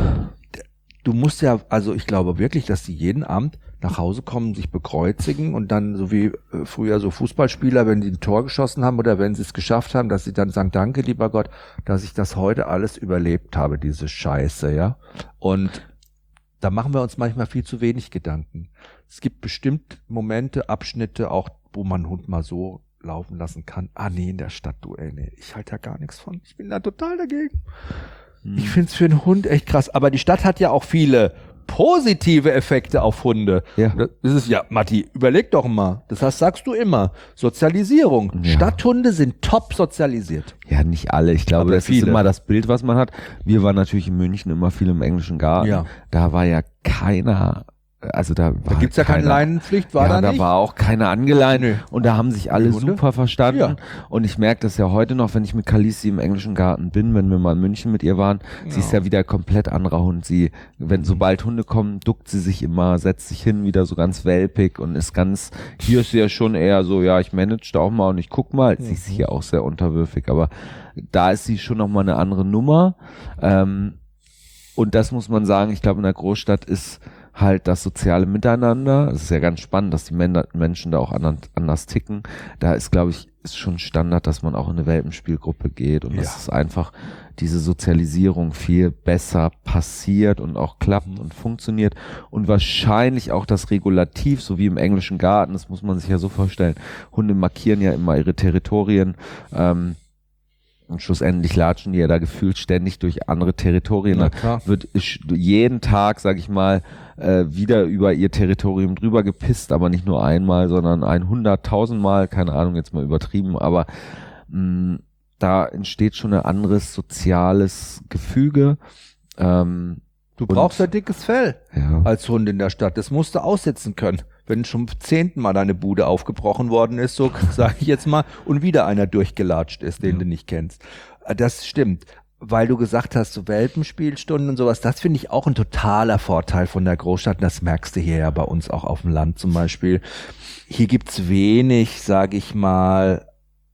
Du musst ja, also ich glaube wirklich, dass die jeden Abend nach Hause kommen, sich bekreuzigen und dann so wie äh, früher so Fußballspieler, wenn die ein Tor geschossen haben oder wenn sie es geschafft haben, dass sie dann sagen, danke lieber Gott, dass ich das heute alles überlebt habe, diese Scheiße, ja. Und da machen wir uns manchmal viel zu wenig Gedanken. Es gibt bestimmt Momente, Abschnitte auch, wo man einen Hund mal so laufen lassen kann. Ah nee, in der Stadt, du, ey, nee, ich halte da gar nichts von. Ich bin da total dagegen. Hm. Ich find's für einen Hund echt krass. Aber die Stadt hat ja auch viele positive Effekte auf Hunde. Ja. Das ist ja, Matti, überleg doch mal. Das heißt, sagst du immer. Sozialisierung. Ja. Stadthunde sind top sozialisiert. Ja, nicht alle. Ich glaube, Aber das viele. ist immer das Bild, was man hat. Wir waren natürlich in München immer viel im englischen Garten. Ja. Da war ja keiner, also da war Da gibt's ja keine keiner, Leinenpflicht, war ja, da da nicht? war auch keiner angeleint. Nö. Und da haben sich alle Die Hunde? super verstanden. Ja. Und ich merke das ja heute noch, wenn ich mit Khaleesi im englischen Garten bin, wenn wir mal in München mit ihr waren. Ja. Sie ist ja wieder ein komplett anderer Hund. Sie, wenn sobald Hunde kommen, duckt sie sich immer, setzt sich hin, wieder so ganz welpig und ist ganz, hier ist sie ja schon eher so, ja, ich manage da auch mal und ich guck mal. Sie ist hier auch sehr unterwürfig, aber da ist sie schon nochmal eine andere Nummer. Ähm, und das muss man sagen, ich glaube, in der Großstadt ist halt das soziale Miteinander. Es ist ja ganz spannend, dass die Men- Menschen da auch anders, anders ticken. Da ist, glaube ich, ist schon Standard, dass man auch in eine Welpenspielgruppe geht und Ja. dass es einfach diese Sozialisierung viel besser passiert und auch klappt Mhm. und funktioniert und wahrscheinlich auch das Regulativ, so wie im englischen Garten, das muss man sich ja so vorstellen. Hunde markieren ja immer ihre Territorien, ähm, und schlussendlich latschen die ja da gefühlt ständig durch andere Territorien. Na Da klar. wird jeden Tag, sag ich mal, äh, wieder über ihr Territorium drüber gepisst, aber nicht nur einmal, sondern ein hunderttausendmal, keine Ahnung, jetzt mal übertrieben, aber mh, da entsteht schon ein anderes soziales Gefüge. Ähm, Du brauchst ein dickes Fell ja. als Hund in der Stadt. Das musst du aussetzen können. Wenn schon zum zehnten Mal deine Bude aufgebrochen worden ist, so sage ich jetzt mal, und wieder einer durchgelatscht ist, den Ja. du nicht kennst. Das stimmt. Weil du gesagt hast, so Welpenspielstunden und sowas, das finde ich auch ein totaler Vorteil von der Großstadt. Und das merkst du hier ja bei uns auch auf dem Land zum Beispiel. Hier gibt's wenig, sage ich mal,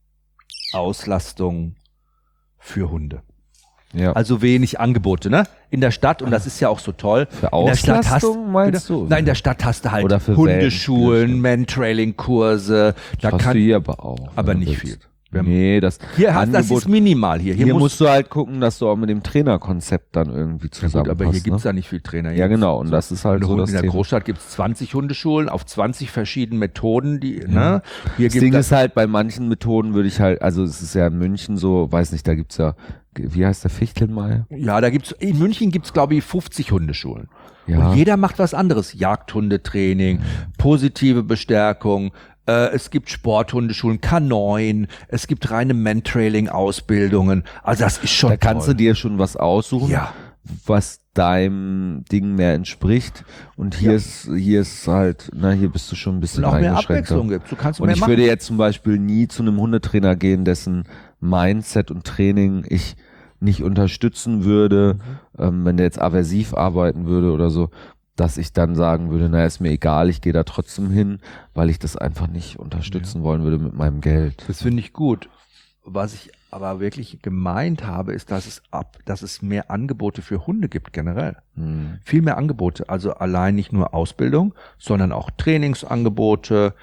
Auslastung für Hunde. Ja. Also wenig Angebote, ne? In der Stadt, und das ist ja auch so toll. Für in der Stadt hast, Auslastung meinst du? Nein, in der Stadt hast du halt Oder für Hundeschulen, Mantrailing-Kurse. Da Das hast kann, du hier aber auch. aber wenn du nicht willst. viel. Wir haben- Nee, das hier hast, das Angebot, ist minimal hier. Hier, hier musst musst du halt gucken, dass du auch mit dem Trainerkonzept dann irgendwie ja gut, zusammenpasst. aber hier gibt's ne? ja nicht viel Trainer. Ja, genau, und das ist halt in so der, das in der Thema. Großstadt gibt's zwanzig Hundeschulen auf zwanzig verschiedene Methoden, die, Ja. ne? Hier Das gibt Ding das, ist halt, bei manchen Methoden würde ich halt, also es ist ja in München so, weiß nicht, da gibt's ja, wie heißt der Fichtelmeier? ja, da gibt's, in München gibt's, glaube ich, fünfzig Hundeschulen. Ja. Und jeder macht was anderes. Jagdhundetraining, positive Bestärkung, äh, es gibt Sporthundeschulen, Kanoin, es gibt reine Mantrailing-Ausbildungen. Also das ist schon Da kannst toll. du dir schon was aussuchen, Ja. was deinem Ding mehr entspricht. Und hier Ja. ist, hier ist halt, na, hier bist du schon ein bisschen Und auch mehr eingeschränkter. Abwechslung gibt. Du kannst Und mehr ich machen. würde jetzt zum Beispiel nie zu einem Hundetrainer gehen, dessen Mindset und Training ich nicht unterstützen würde, Mhm. ähm, wenn der jetzt aversiv arbeiten würde oder so, dass ich dann sagen würde, na, ist mir egal, ich gehe da trotzdem hin, weil ich das einfach nicht unterstützen wollen würde mit meinem Geld. Das finde ich gut. Was ich aber wirklich gemeint habe, ist, dass es ab, dass es mehr Angebote für Hunde gibt generell. Hm. Viel mehr Angebote. Also allein nicht nur Ausbildung, sondern auch Trainingsangebote,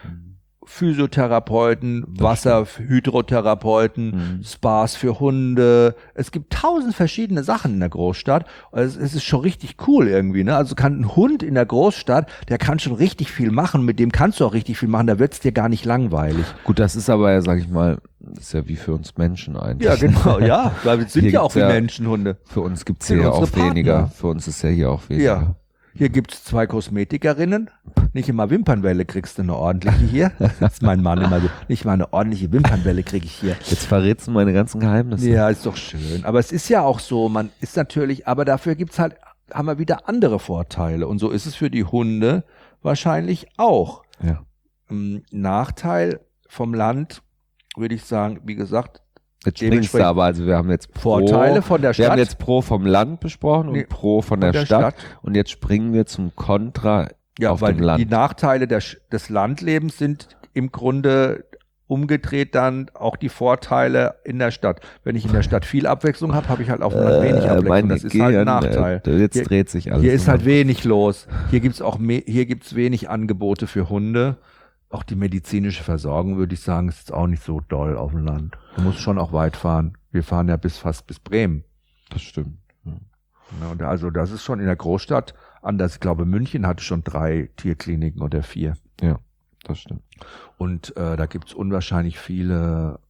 Physiotherapeuten, Wasserhydrotherapeuten, Mhm. Spas für Hunde. Es gibt tausend verschiedene Sachen in der Großstadt. Es, es ist schon richtig cool irgendwie, ne? Also kann ein Hund in der Großstadt, der kann schon richtig viel machen. Mit dem kannst du auch richtig viel machen. Da wird's dir gar nicht langweilig. Gut, das ist aber ja, sag ich mal, das ist ja wie für uns Menschen eigentlich. Ja, genau, ja. Weil wir sind Hier ja auch gibt's wie ja- Menschenhunde. Für uns gibt's Sind hier ja auch unsere Partner. weniger. Für uns ist ja hier auch weniger. Ja. Hier gibt's zwei Kosmetikerinnen. Nicht immer Wimpernwelle kriegst du eine ordentliche hier. Das ist mein Mann immer so. Nicht mal eine ordentliche Wimpernwelle kriege ich hier. Jetzt verrätst du meine ganzen Geheimnisse. Ja, ist doch schön. Aber es ist ja auch so, man ist natürlich, aber dafür gibt's halt, haben wir wieder andere Vorteile. Und so ist es für die Hunde wahrscheinlich auch. Ja. Ähm, Nachteil vom Land, würde ich sagen, wie gesagt, Jetzt springst du Dementsprechend aber, also wir haben jetzt Pro, Vorteile von der wir haben Stadt. jetzt Pro vom Land besprochen und Nee, Pro von, von der, der Stadt. Stadt. Und jetzt springen wir zum Kontra Ja, auf weil dem Land. die Nachteile der, Sch- des Landlebens sind im Grunde umgedreht dann auch die Vorteile in der Stadt. Wenn ich in der Stadt viel Abwechslung habe, habe ich halt auf dem Land wenig Äh, Abwechslung. mein Das ist halt ein Gehirn, Nachteil. äh, Jetzt Hier- dreht sich alles. Hier ist nur halt noch. wenig los. Hier gibt's auch me hier gibt's wenig Angebote für Hunde. Auch die medizinische Versorgung, würde ich sagen, ist jetzt auch nicht so doll auf dem Land. Du musst schon auch weit fahren. Wir fahren ja bis fast bis Bremen. Das stimmt. Ja. Ja, und also das ist schon in der Großstadt anders. Ich glaube, München hatte schon drei Tierkliniken oder vier. Ja. das stimmt. Und äh, da gibt's unwahrscheinlich viele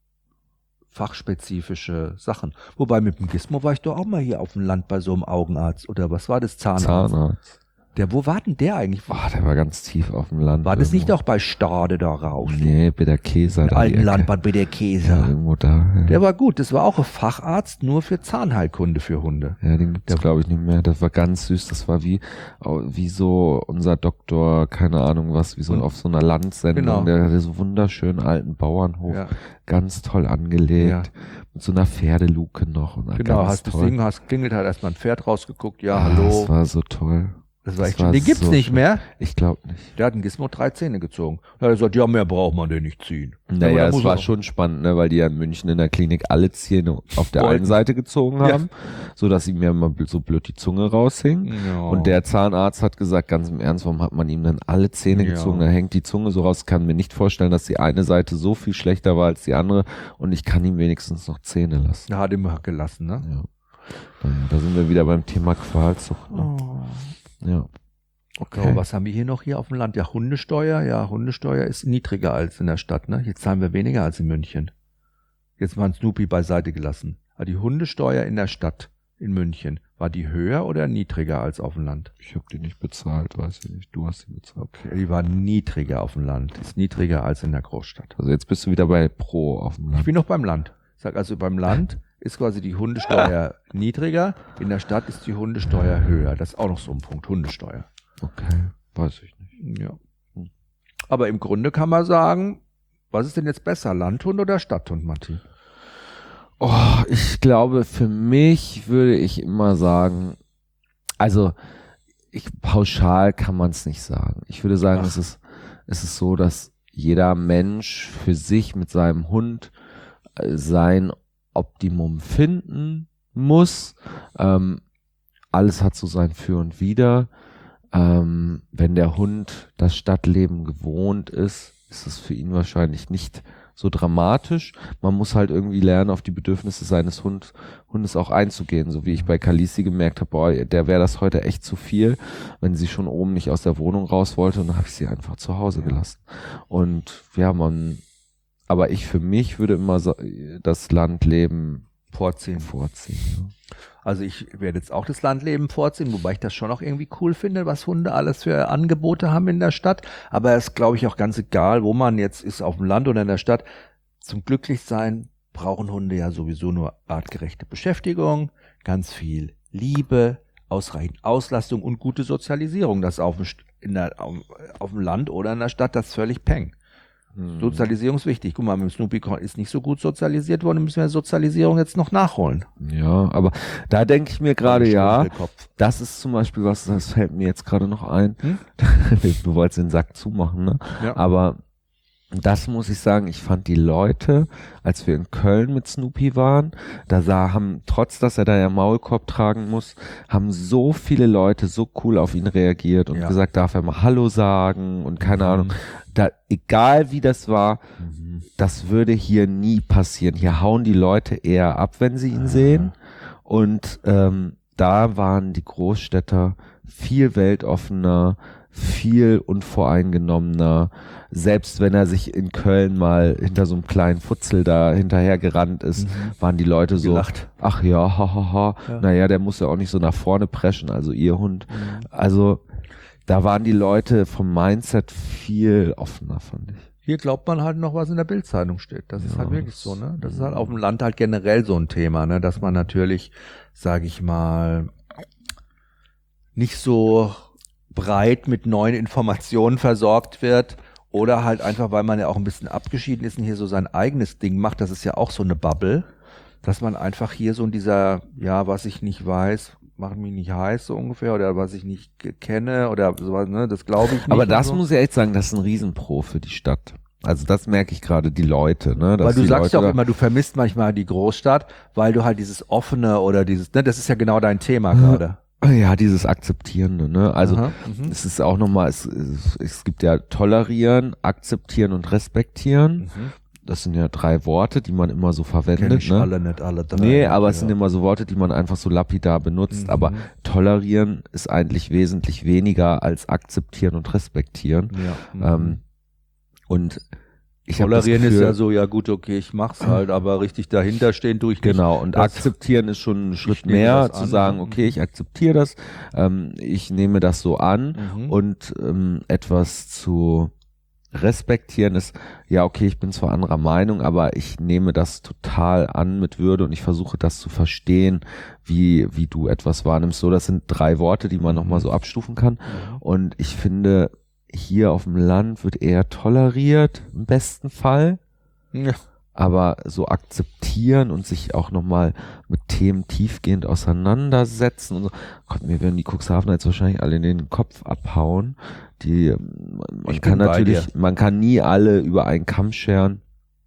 fachspezifische Sachen. Wobei mit dem Gizmo war ich doch auch mal hier auf dem Land bei so einem Augenarzt. Oder was war das? Zahnarzt. Zahnarzt. Der, wo war denn der eigentlich? Oh, der war ganz tief auf dem Land. War das nicht irgendwo. auch bei Stade da raus? Nee, bei der Käse. Mit alten Landbad bei der Käse. Ja, irgendwo da. Ja. Der war gut. Das war auch ein Facharzt nur für Zahnheilkunde für Hunde. Ja, den gibt's glaube ich nicht mehr. Das war ganz süß. Das war wie, wie so unser Doktor, keine Ahnung was, wie so Und- auf so einer Landsendung. Genau. Der hatte so wunderschönen alten Bauernhof. Ja. Ganz toll angelegt. Ja. Mit so einer Pferdeluke noch. Und Genau, ganz hast du toll. Singen, hast klingelt, hat erstmal ein Pferd rausgeguckt. Ja, Ah, hallo. Das war so toll. Das war das echt war schön. Den gibt's so nicht schön. mehr. Ich glaube nicht. Der hat einen Gizmo drei Zähne gezogen. Da hat er gesagt, ja, mehr braucht man den nicht ziehen. Aber Naja, da es muss war er- schon spannend, ne, weil die ja in München in der Klinik alle Zähne auf der Wollten. einen Seite gezogen Ja. haben, so dass ihm ja immer bl- so blöd die Zunge raushing. Ja. Und der Zahnarzt hat gesagt, ganz im Ernst, warum hat man ihm dann alle Zähne Ja. gezogen? Dann hängt die Zunge so raus. Kann mir nicht vorstellen, dass die eine Seite so viel schlechter war als die andere und ich kann ihm wenigstens noch Zähne lassen. Da hat ihm gelassen, ne? Ja. Naja, da sind wir wieder beim Thema Qualzucht. Ne? Oh. Ja. Okay. Okay. So, was haben wir hier noch hier auf dem Land? Ja, Hundesteuer. Ja, Hundesteuer ist niedriger als in der Stadt, ne? Jetzt zahlen wir weniger als in München. Jetzt mal Snoopy beiseite gelassen. Aber die Hundesteuer in der Stadt in München, war die höher oder niedriger als auf dem Land? Ich habe die nicht bezahlt, weiß ich nicht. Du hast die bezahlt. Okay, die war niedriger auf dem Land. Ist niedriger als in der Großstadt. Also jetzt bist du wieder bei Pro auf dem Ich Land. bin noch beim Land. Ich sag also, beim Land ist quasi die Hundesteuer niedriger, in der Stadt ist die Hundesteuer höher. Das ist auch noch so ein Punkt, Hundesteuer. Okay, weiß ich nicht. Ja. Aber im Grunde kann man sagen, was ist denn jetzt besser, Landhund oder Stadthund, Matti? Oh, ich glaube, für mich würde ich immer sagen, also ich, pauschal kann man es nicht sagen. Ich würde sagen, Ach. es ist, es ist so, dass jeder Mensch für sich mit seinem Hund äh, sein Optimum finden muss. Ähm, alles hat so sein Für und Wider. Ähm, wenn der Hund das Stadtleben gewohnt ist, ist es für ihn wahrscheinlich nicht so dramatisch. Man muss halt irgendwie lernen, auf die Bedürfnisse seines Hund, Hundes auch einzugehen. So wie ich bei Kalisi gemerkt habe, boah, der wäre das heute echt zu viel, wenn sie schon oben nicht aus der Wohnung raus wollte. Und dann habe ich sie einfach zu Hause gelassen. Und ja, man, aber ich für mich würde immer so, das Landleben Vorziehen. vorziehen. Ja. Also ich werde jetzt auch das Landleben vorziehen, wobei ich das schon auch irgendwie cool finde, was Hunde alles für Angebote haben in der Stadt. Aber es ist, glaube ich, auch ganz egal, wo man jetzt ist, auf dem Land oder in der Stadt. Zum Glücklichsein brauchen Hunde ja sowieso nur artgerechte Beschäftigung, ganz viel Liebe, ausreichend Auslastung und gute Sozialisierung. Das auf dem, St- in der, auf, auf dem Land oder in der Stadt, das ist völlig peng. Hm. Sozialisierung ist wichtig. Guck mal, mit dem Snoopy ist nicht so gut sozialisiert worden, müssen wir Sozialisierung jetzt noch nachholen. Ja, aber da denke ich mir gerade, ja, Kopf. das ist zum Beispiel was, das fällt mir jetzt gerade noch ein. Hm? Du wolltest den Sack zumachen, ne? Ja. Aber das muss ich sagen, ich fand die Leute, als wir in Köln mit Snoopy waren, da sah, haben, trotz dass er da ja Maulkorb tragen muss, haben so viele Leute so cool auf ihn reagiert und Ja. gesagt, darf er mal Hallo sagen und keine Mhm. Ahnung. Da, egal wie das war, Mhm. das würde hier nie passieren. Hier hauen die Leute eher ab, wenn sie ihn sehen. Und ähm, da waren die Großstädter viel weltoffener, viel unvoreingenommener. Selbst wenn er sich in Köln mal hinter so einem kleinen Futzel da hinterher gerannt ist, Mhm. waren die Leute so, Gelacht. ach ja, hahaha, ha, ha. Ja. Naja, der muss ja auch nicht so nach vorne preschen, also ihr Hund. Mhm. Also da waren die Leute vom Mindset viel offener, fand ich. Hier glaubt man halt noch, was in der Bildzeitung steht. Das ist Ja, halt wirklich das- so, ne? Das ist halt auf dem Land halt generell so ein Thema, ne? Dass man natürlich, sage ich mal, nicht so breit mit neuen Informationen versorgt wird oder halt einfach, weil man ja auch ein bisschen abgeschieden ist und hier so sein eigenes Ding macht. Das ist ja auch so eine Bubble, dass man einfach hier so in dieser, ja, was ich nicht weiß, macht mich nicht heiß so ungefähr oder was ich nicht ke- kenne oder sowas, ne? Das glaube ich nicht. Aber und das so. muss ich echt sagen, das ist ein Riesenpro für die Stadt. Also das merke ich gerade, die Leute, ne? dass Weil du die sagst Leute ja auch da- immer, du vermisst manchmal die Großstadt, weil du halt dieses offene oder dieses, ne, das ist ja genau dein Thema gerade. Ja, dieses Akzeptierende, ne? Also Aha, mhm. es ist auch nochmal, es, es, es gibt ja tolerieren, akzeptieren und respektieren. Mhm. Das sind ja drei Worte, die man immer so Kenn verwendet. ich Ne? alle nicht, alle drei. Nee, aber es sind ja. immer so Worte, die man einfach so lapidar benutzt. Mhm. Aber tolerieren ist eigentlich wesentlich weniger als akzeptieren und respektieren. Ja. Mhm. Ähm, Und ich habe das Tolerieren Gefühl, ist ja so, ja gut, okay, ich mach's halt, aber richtig dahinter stehen tue ich nicht. genau, und Das- akzeptieren ist schon ein Schritt nehme mehr, das zu an, sagen, ja. okay, ich akzeptiere das, ähm, ich nehme das so an Mhm. und ähm, etwas zu respektieren ist, ja, okay, ich bin zwar anderer Meinung, aber ich nehme das total an mit Würde und ich versuche das zu verstehen, wie, wie du etwas wahrnimmst. So, das sind drei Worte, die man nochmal so abstufen kann. Mhm. Und ich finde, hier auf dem Land wird eher toleriert, im besten Fall. Ja. Aber so akzeptieren und sich auch nochmal mit Themen tiefgehend auseinandersetzen und so. Gott, mir werden die Cuxhavener jetzt wahrscheinlich alle in den Kopf abhauen. Die, man Ich kann bin bei natürlich, dir. man kann nie alle über einen Kamm scheren,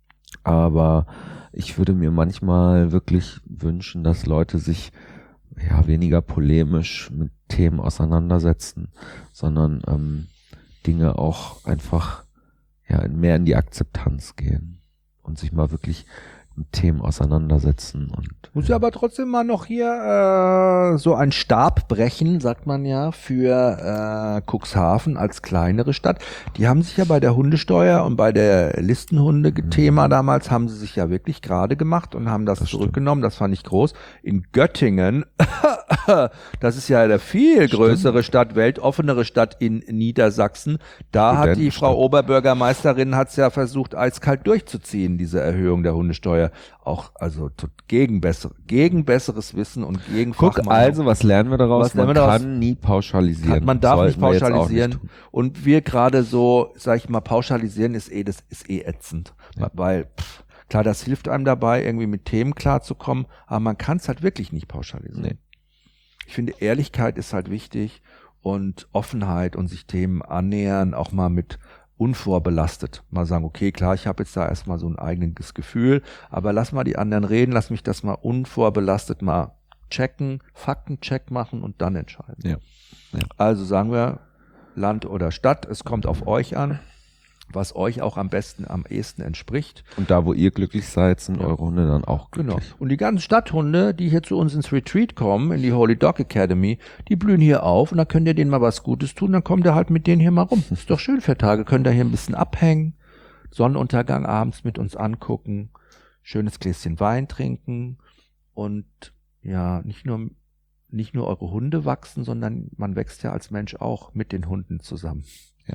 aber ich würde mir manchmal wirklich wünschen, dass Leute sich ja weniger polemisch mit Themen auseinandersetzen, sondern ähm, Dinge auch einfach ja mehr in die Akzeptanz gehen und sich mal wirklich mit Themen auseinandersetzen und Muss ja aber trotzdem mal noch hier äh, so ein Stab brechen, sagt man ja, für äh, Cuxhaven als kleinere Stadt. Die haben sich ja bei der Hundesteuer und bei der Listenhunde-Thema damals haben sie sich ja wirklich gerade gemacht und haben das, Das zurückgenommen. Das fand ich groß. In Göttingen, das ist ja eine viel größere Stadt, weltoffenere Stadt in Niedersachsen. Da hat die Frau Studentenstadt. Oberbürgermeisterin hat's ja versucht, eiskalt durchzuziehen, diese Erhöhung der Hundesteuer. Auch also tot- gegen bessere, gegen besseres Wissen und gegen guck, Fachmeinung. also was lernen wir daraus? Was lernen Man wir daraus? kann nie pauschalisieren. Kann, man darf Sollten nicht wir jetzt auch pauschalisieren. nicht tun. Und wir gerade so, sag ich mal, pauschalisieren ist eh, das ist eh ätzend. Ja. Weil, pff, klar, das hilft einem dabei, irgendwie mit Themen klarzukommen, aber man kann es halt wirklich nicht pauschalisieren. Nee. Ich finde, Ehrlichkeit ist halt wichtig und Offenheit und sich Themen annähern, auch mal mit unvorbelastet. Mal sagen, okay, klar, ich habe jetzt da erstmal so ein eigenes Gefühl, aber lass mal die anderen reden, lass mich das mal unvorbelastet mal checken, Faktencheck machen und dann entscheiden. Ja. Ja. Also sagen wir, Land oder Stadt, es kommt auf euch an, was euch auch am besten, am ehesten entspricht. Und da, wo ihr glücklich seid, sind Ja. eure Hunde dann auch Genau. glücklich. Und die ganzen Stadthunde, die hier zu uns ins Retreat kommen, in die Holy Dog Academy, die blühen hier auf und dann könnt ihr denen mal was Gutes tun, dann kommt ihr halt mit denen hier mal rum. Ist doch schön für Tage, könnt ihr hier ein bisschen abhängen, Sonnenuntergang abends mit uns angucken, schönes Gläschen Wein trinken und ja, nicht nur, nicht nur eure Hunde wachsen, sondern man wächst ja als Mensch auch mit den Hunden zusammen. Ja.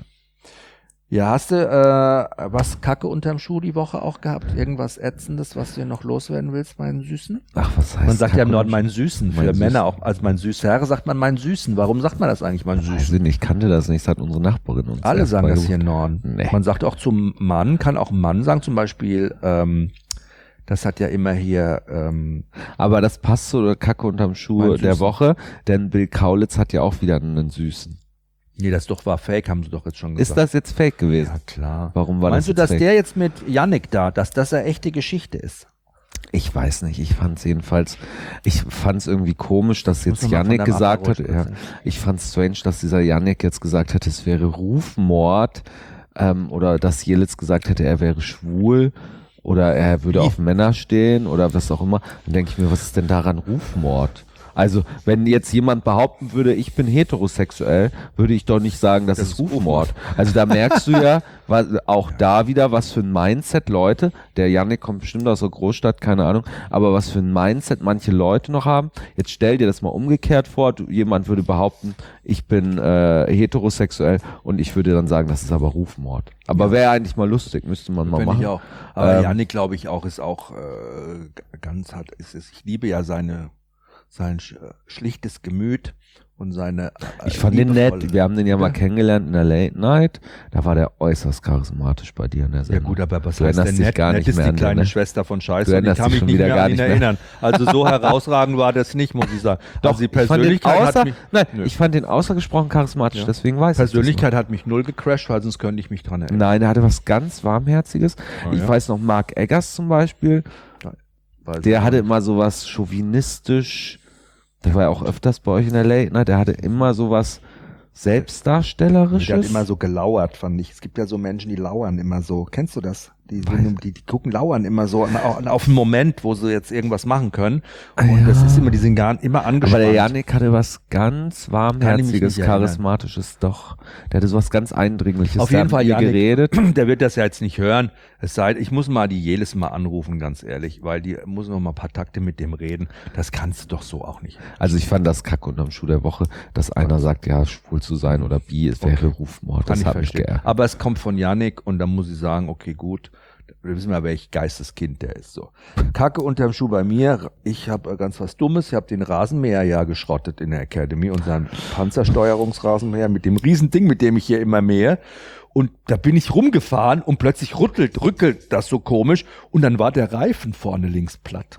Ja, hast du äh, was Kacke unterm Schuh die Woche auch gehabt? Irgendwas Ätzendes, was du hier noch loswerden willst, meinen Süßen? Ach, was heißt Man sagt ja im Kacke Norden und- meinen Süßen, für Mein Süßen. Männer auch. Als mein Süßherr sagt man meinen Süßen. Warum sagt man das eigentlich, mein Weiß Süßen? ich nicht, ich kannte das nicht, das hat unsere Nachbarin uns Alle erst sagen das beigebracht. hier im Norden. Nee. Man sagt auch zum Mann, kann auch ein Mann sagen, zum Beispiel, ähm, das hat ja immer hier, ähm, Aber das passt zu Kacke unterm Schuh Mein der Süßen. Woche, denn Bill Kaulitz hat ja auch wieder einen Süßen. nee, das doch war Fake, haben sie doch jetzt schon gesagt. Ist das jetzt fake gewesen? Ja, klar. Warum war Meinst das du, dass jetzt fake? der jetzt mit Yannick da, dass das eine echte Geschichte ist? Ich weiß nicht, ich fand es jedenfalls, ich fand es irgendwie komisch, dass Muss jetzt man mal von Yannick deinem gesagt hat, Aperol ja, spritzen. ich fand es strange, dass dieser Yannick jetzt gesagt hat, es wäre Rufmord, ähm, oder dass Jelitz gesagt hätte, er wäre schwul oder er würde Wie? auf Männer stehen oder was auch immer. Dann denke ich mir, was ist denn daran Rufmord? Also, wenn jetzt jemand behaupten würde, ich bin heterosexuell, würde ich doch nicht sagen, das, Das ist ist Rufmord. Also da merkst du ja, was, auch da wieder, was für ein Mindset Leute, der Yannick kommt bestimmt aus der Großstadt, keine Ahnung, aber was für ein Mindset manche Leute noch haben. Jetzt stell dir das mal umgekehrt vor, du, jemand würde behaupten, ich bin äh, heterosexuell und ich würde dann sagen, das ist aber Rufmord. Aber Ja. wäre eigentlich mal lustig, müsste man mal Finde machen. ich auch. Aber Ähm, Yannick, glaube ich, auch, ist auch äh, ganz hat, ist es. Ich liebe ja seine sein sch, schlichtes Gemüt und seine. Äh, Ich fand den liebevolle- nett. Wir haben den ja mal Ja. kennengelernt in der Late Night. Da war der äußerst charismatisch bei dir in der Ja Sendung. gut, aber was Du heißt erinnerst denn dich nett? gar Nett nicht ist mehr die an den, kleine ne? Schwester von Scheiße. Du und ich erinnerst kann dich mich schon nicht wieder mehr gar an ihn nicht mehr. erinnern. Also so herausragend war das nicht, muss ich sagen. Doch, also die ich fand den Persönlichkeit außer, hat mich, nein, Nö. ich fand den außergesprochen charismatisch, Ja. deswegen weiß Persönlichkeit hat mich null gecrashed, weil sonst könnte ich mich dran ich das erinnern. noch. Nein, der hatte was ganz Warmherziges. Ah, ich ja? weiß noch, Mark Eggers zum Beispiel, Weiß der ich hatte nicht. immer sowas chauvinistisch, der war ja auch öfters bei euch in der Late Night, der hatte immer sowas Selbstdarstellerisches. Der hat immer so gelauert, fand ich. Es gibt ja so Menschen, die lauern immer so. Kennst du das? Die, die, die gucken, lauern immer so auf einen Moment, wo sie jetzt irgendwas machen können. Und ja. das ist immer, die sind gar immer angespannt. Aber der Janik hatte was ganz Warmherziges, Charismatisches, doch. Der hatte so was ganz Eindringliches. Auf jeden Fall, Janik, geredet. Der wird das ja jetzt nicht hören. Es sei, ich muss mal die Jelis mal anrufen, ganz ehrlich, weil die muss noch mal ein paar Takte mit dem reden. Das kannst du doch so auch nicht. Also ich fand das kacke unterm Schuh der Woche, dass einer sagt, ja, schwul zu sein oder bi, es wäre okay. Rufmord. Das hat mich geärgert. Aber es kommt von Janik und dann muss ich sagen, okay, gut. Wir wissen mal, welch Geisteskind der ist. So Kacke unterm Schuh bei mir. Ich habe ganz was Dummes. Ich habe den Rasenmäher ja geschrottet in der Academy, unseren Panzersteuerungsrasenmäher mit dem Riesending, mit dem ich hier immer mähe. Und da bin ich rumgefahren und plötzlich rüttelt, rückelt das so komisch und dann war der Reifen vorne links platt.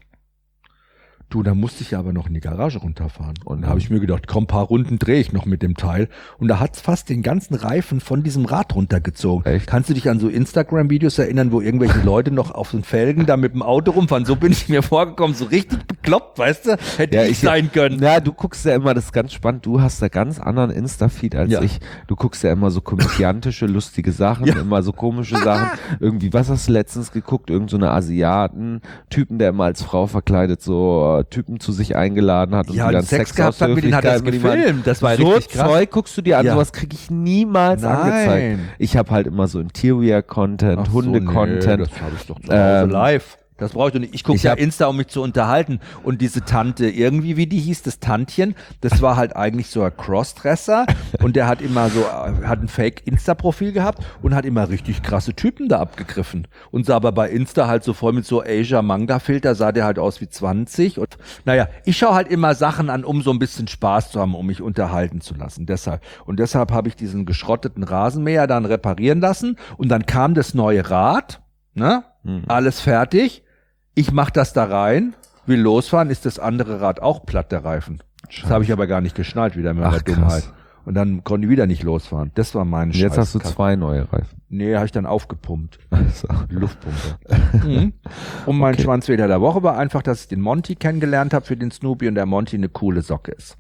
Du, da musste ich aber noch in die Garage runterfahren. Und da habe ich mir gedacht, komm, paar Runden drehe ich noch mit dem Teil. Und da hat's fast den ganzen Reifen von diesem Rad runtergezogen. Echt? Kannst du dich an so Instagram-Videos erinnern, wo irgendwelche Leute noch auf den Felgen da mit dem Auto rumfahren? So bin ich mir vorgekommen, so richtig bekloppt, weißt du? Hätte ja, ich, ich sein können. Ja, du guckst ja immer, das ist ganz spannend, du hast da ganz anderen Insta-Feed als ja. ich. Du guckst ja immer so komödiantische, lustige Sachen, ja. immer so komische Sachen. Irgendwie, was hast du letztens geguckt? Irgend so eine Asiaten-Typen, der immer als Frau verkleidet so Typen zu sich eingeladen hat und ja, die dann Sex Sex gehabt hat, mit denen hat er gefilmt. Das war so richtig krass. Zeug guckst du dir an, ja. sowas kriege ich niemals Nein. angezeigt. Ich habe halt immer so Interior-Content, so, Hunde-Content. Nee, das habe ich doch zu Hause ähm, live. Das brauche ich doch nicht. Ich gucke ja hab, Insta, um mich zu unterhalten. Und diese Tante, irgendwie, wie die hieß, das Tantchen, das war halt eigentlich so ein Crossdresser. Und der hat immer so, hat ein Fake-Insta-Profil gehabt und hat immer richtig krasse Typen da abgegriffen. Und sah aber bei Insta halt so voll mit so Asia-Manga-Filter, sah der halt aus wie zwanzig. Und naja, ich schaue halt immer Sachen an, um so ein bisschen Spaß zu haben, um mich unterhalten zu lassen. Deshalb. Und deshalb habe ich diesen geschrotteten Rasenmäher dann reparieren lassen. Und dann kam das neue Rad, ne? Hm. Alles fertig. Ich mach das da rein, will losfahren, ist das andere Rad auch platt, der Reifen. Scheiße. Das habe ich aber gar nicht geschnallt wieder mit meiner Dummheit. Und dann konnte ich wieder nicht losfahren. Das war mein Scheiß. Jetzt hast du zwei neue Reifen. Nee, habe ich dann aufgepumpt. Also. Luftpumpe. mhm. Und mein okay. Schwanzfeder der Woche war einfach, dass ich den Monty kennengelernt habe für den Snoopy und der Monty eine coole Socke ist.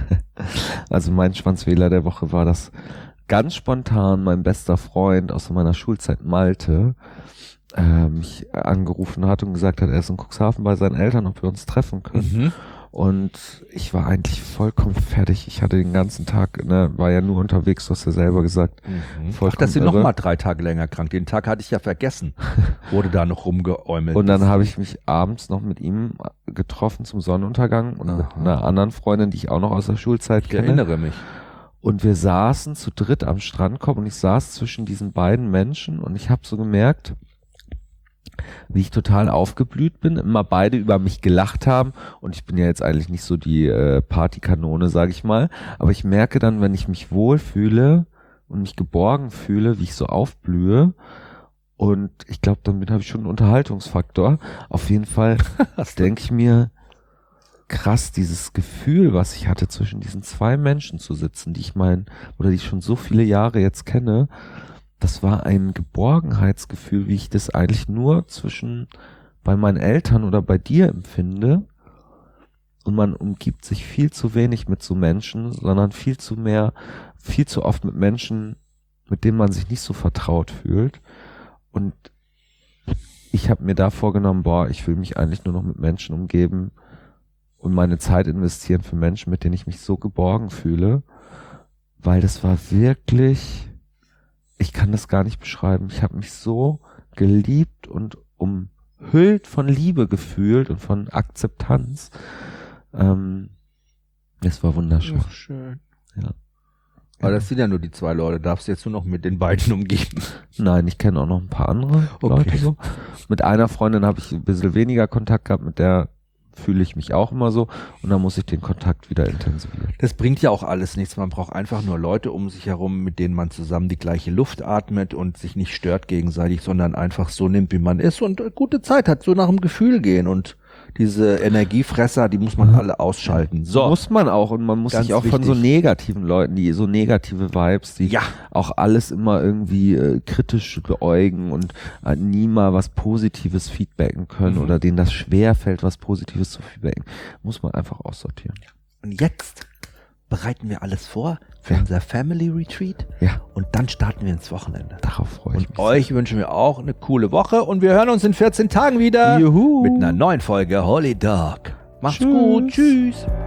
Also mein Schwanzfehler der Woche war, dass ganz spontan mein bester Freund aus meiner Schulzeit Malte äh, mich angerufen hat und gesagt hat, er ist in Cuxhaven bei seinen Eltern, ob wir uns treffen können. Mhm. Und ich war eigentlich vollkommen fertig. Ich hatte den ganzen Tag, ne, war ja nur unterwegs, du hast ja selber gesagt. Mhm. Ach, dass du noch mal drei Tage länger krank. Den Tag hatte ich ja vergessen. Wurde da noch rumgeäumelt. Und dann habe ich mich abends noch mit ihm getroffen zum Sonnenuntergang und Aha. mit einer anderen Freundin, die ich auch noch aus der Schulzeit ich kenne. Ich erinnere mich. Und wir saßen zu dritt am Strandkorb und ich saß zwischen diesen beiden Menschen und ich habe so gemerkt, wie ich total aufgeblüht bin, immer beide über mich gelacht haben und ich bin ja jetzt eigentlich nicht so die äh, Partykanone, sage ich mal, aber ich merke dann, wenn ich mich wohlfühle und mich geborgen fühle, wie ich so aufblühe und ich glaube, damit habe ich schon einen Unterhaltungsfaktor. Auf jeden Fall denke ich mir, krass, dieses Gefühl, was ich hatte, zwischen diesen zwei Menschen zu sitzen, die ich mein, oder die ich schon so viele Jahre jetzt kenne, das war ein Geborgenheitsgefühl, wie ich das eigentlich nur zwischen bei meinen Eltern oder bei dir empfinde. Und man umgibt sich viel zu wenig mit so Menschen, sondern viel zu mehr, viel zu oft mit Menschen, mit denen man sich nicht so vertraut fühlt. Und ich habe mir da vorgenommen, boah, ich will mich eigentlich nur noch mit Menschen umgeben und meine Zeit investieren für Menschen, mit denen ich mich so geborgen fühle. Weil das war wirklich... Ich kann das gar nicht beschreiben. Ich habe mich so geliebt und umhüllt von Liebe gefühlt und von Akzeptanz. Ähm, es war wunderschön. Ach, schön. Ja. Aber das sind ja nur die zwei Leute. Darfst du jetzt nur noch mit den beiden umgeben? Nein, ich kenne auch noch ein paar andere okay. Leute so. Mit einer Freundin habe ich ein bisschen weniger Kontakt gehabt, mit der fühle ich mich auch immer so und dann muss ich den Kontakt wieder intensivieren. Das bringt ja auch alles nichts. Man braucht einfach nur Leute um sich herum, mit denen man zusammen die gleiche Luft atmet und sich nicht stört gegenseitig, sondern einfach so nimmt, wie man ist und gute Zeit hat, so nach dem Gefühl gehen und diese Energiefresser, die muss man alle ausschalten. So. Muss man auch und man muss Ganz sich auch wichtig. von so negativen Leuten, die so negative Vibes, die ja. auch alles immer irgendwie äh, kritisch beäugen und äh, nie mal was Positives feedbacken können mhm. oder denen das schwer fällt, was Positives zu feedbacken, muss man einfach aussortieren. Und jetzt bereiten wir alles vor für ja. unser Family Retreat. Ja. Und dann starten wir ins Wochenende. Darauf freue ich und mich. Und euch sehr. wünschen wir auch eine coole Woche und wir hören uns in vierzehn Tagen wieder. Juhu. Mit einer neuen Folge Holy Dog. Macht's Tschüss. gut. Tschüss.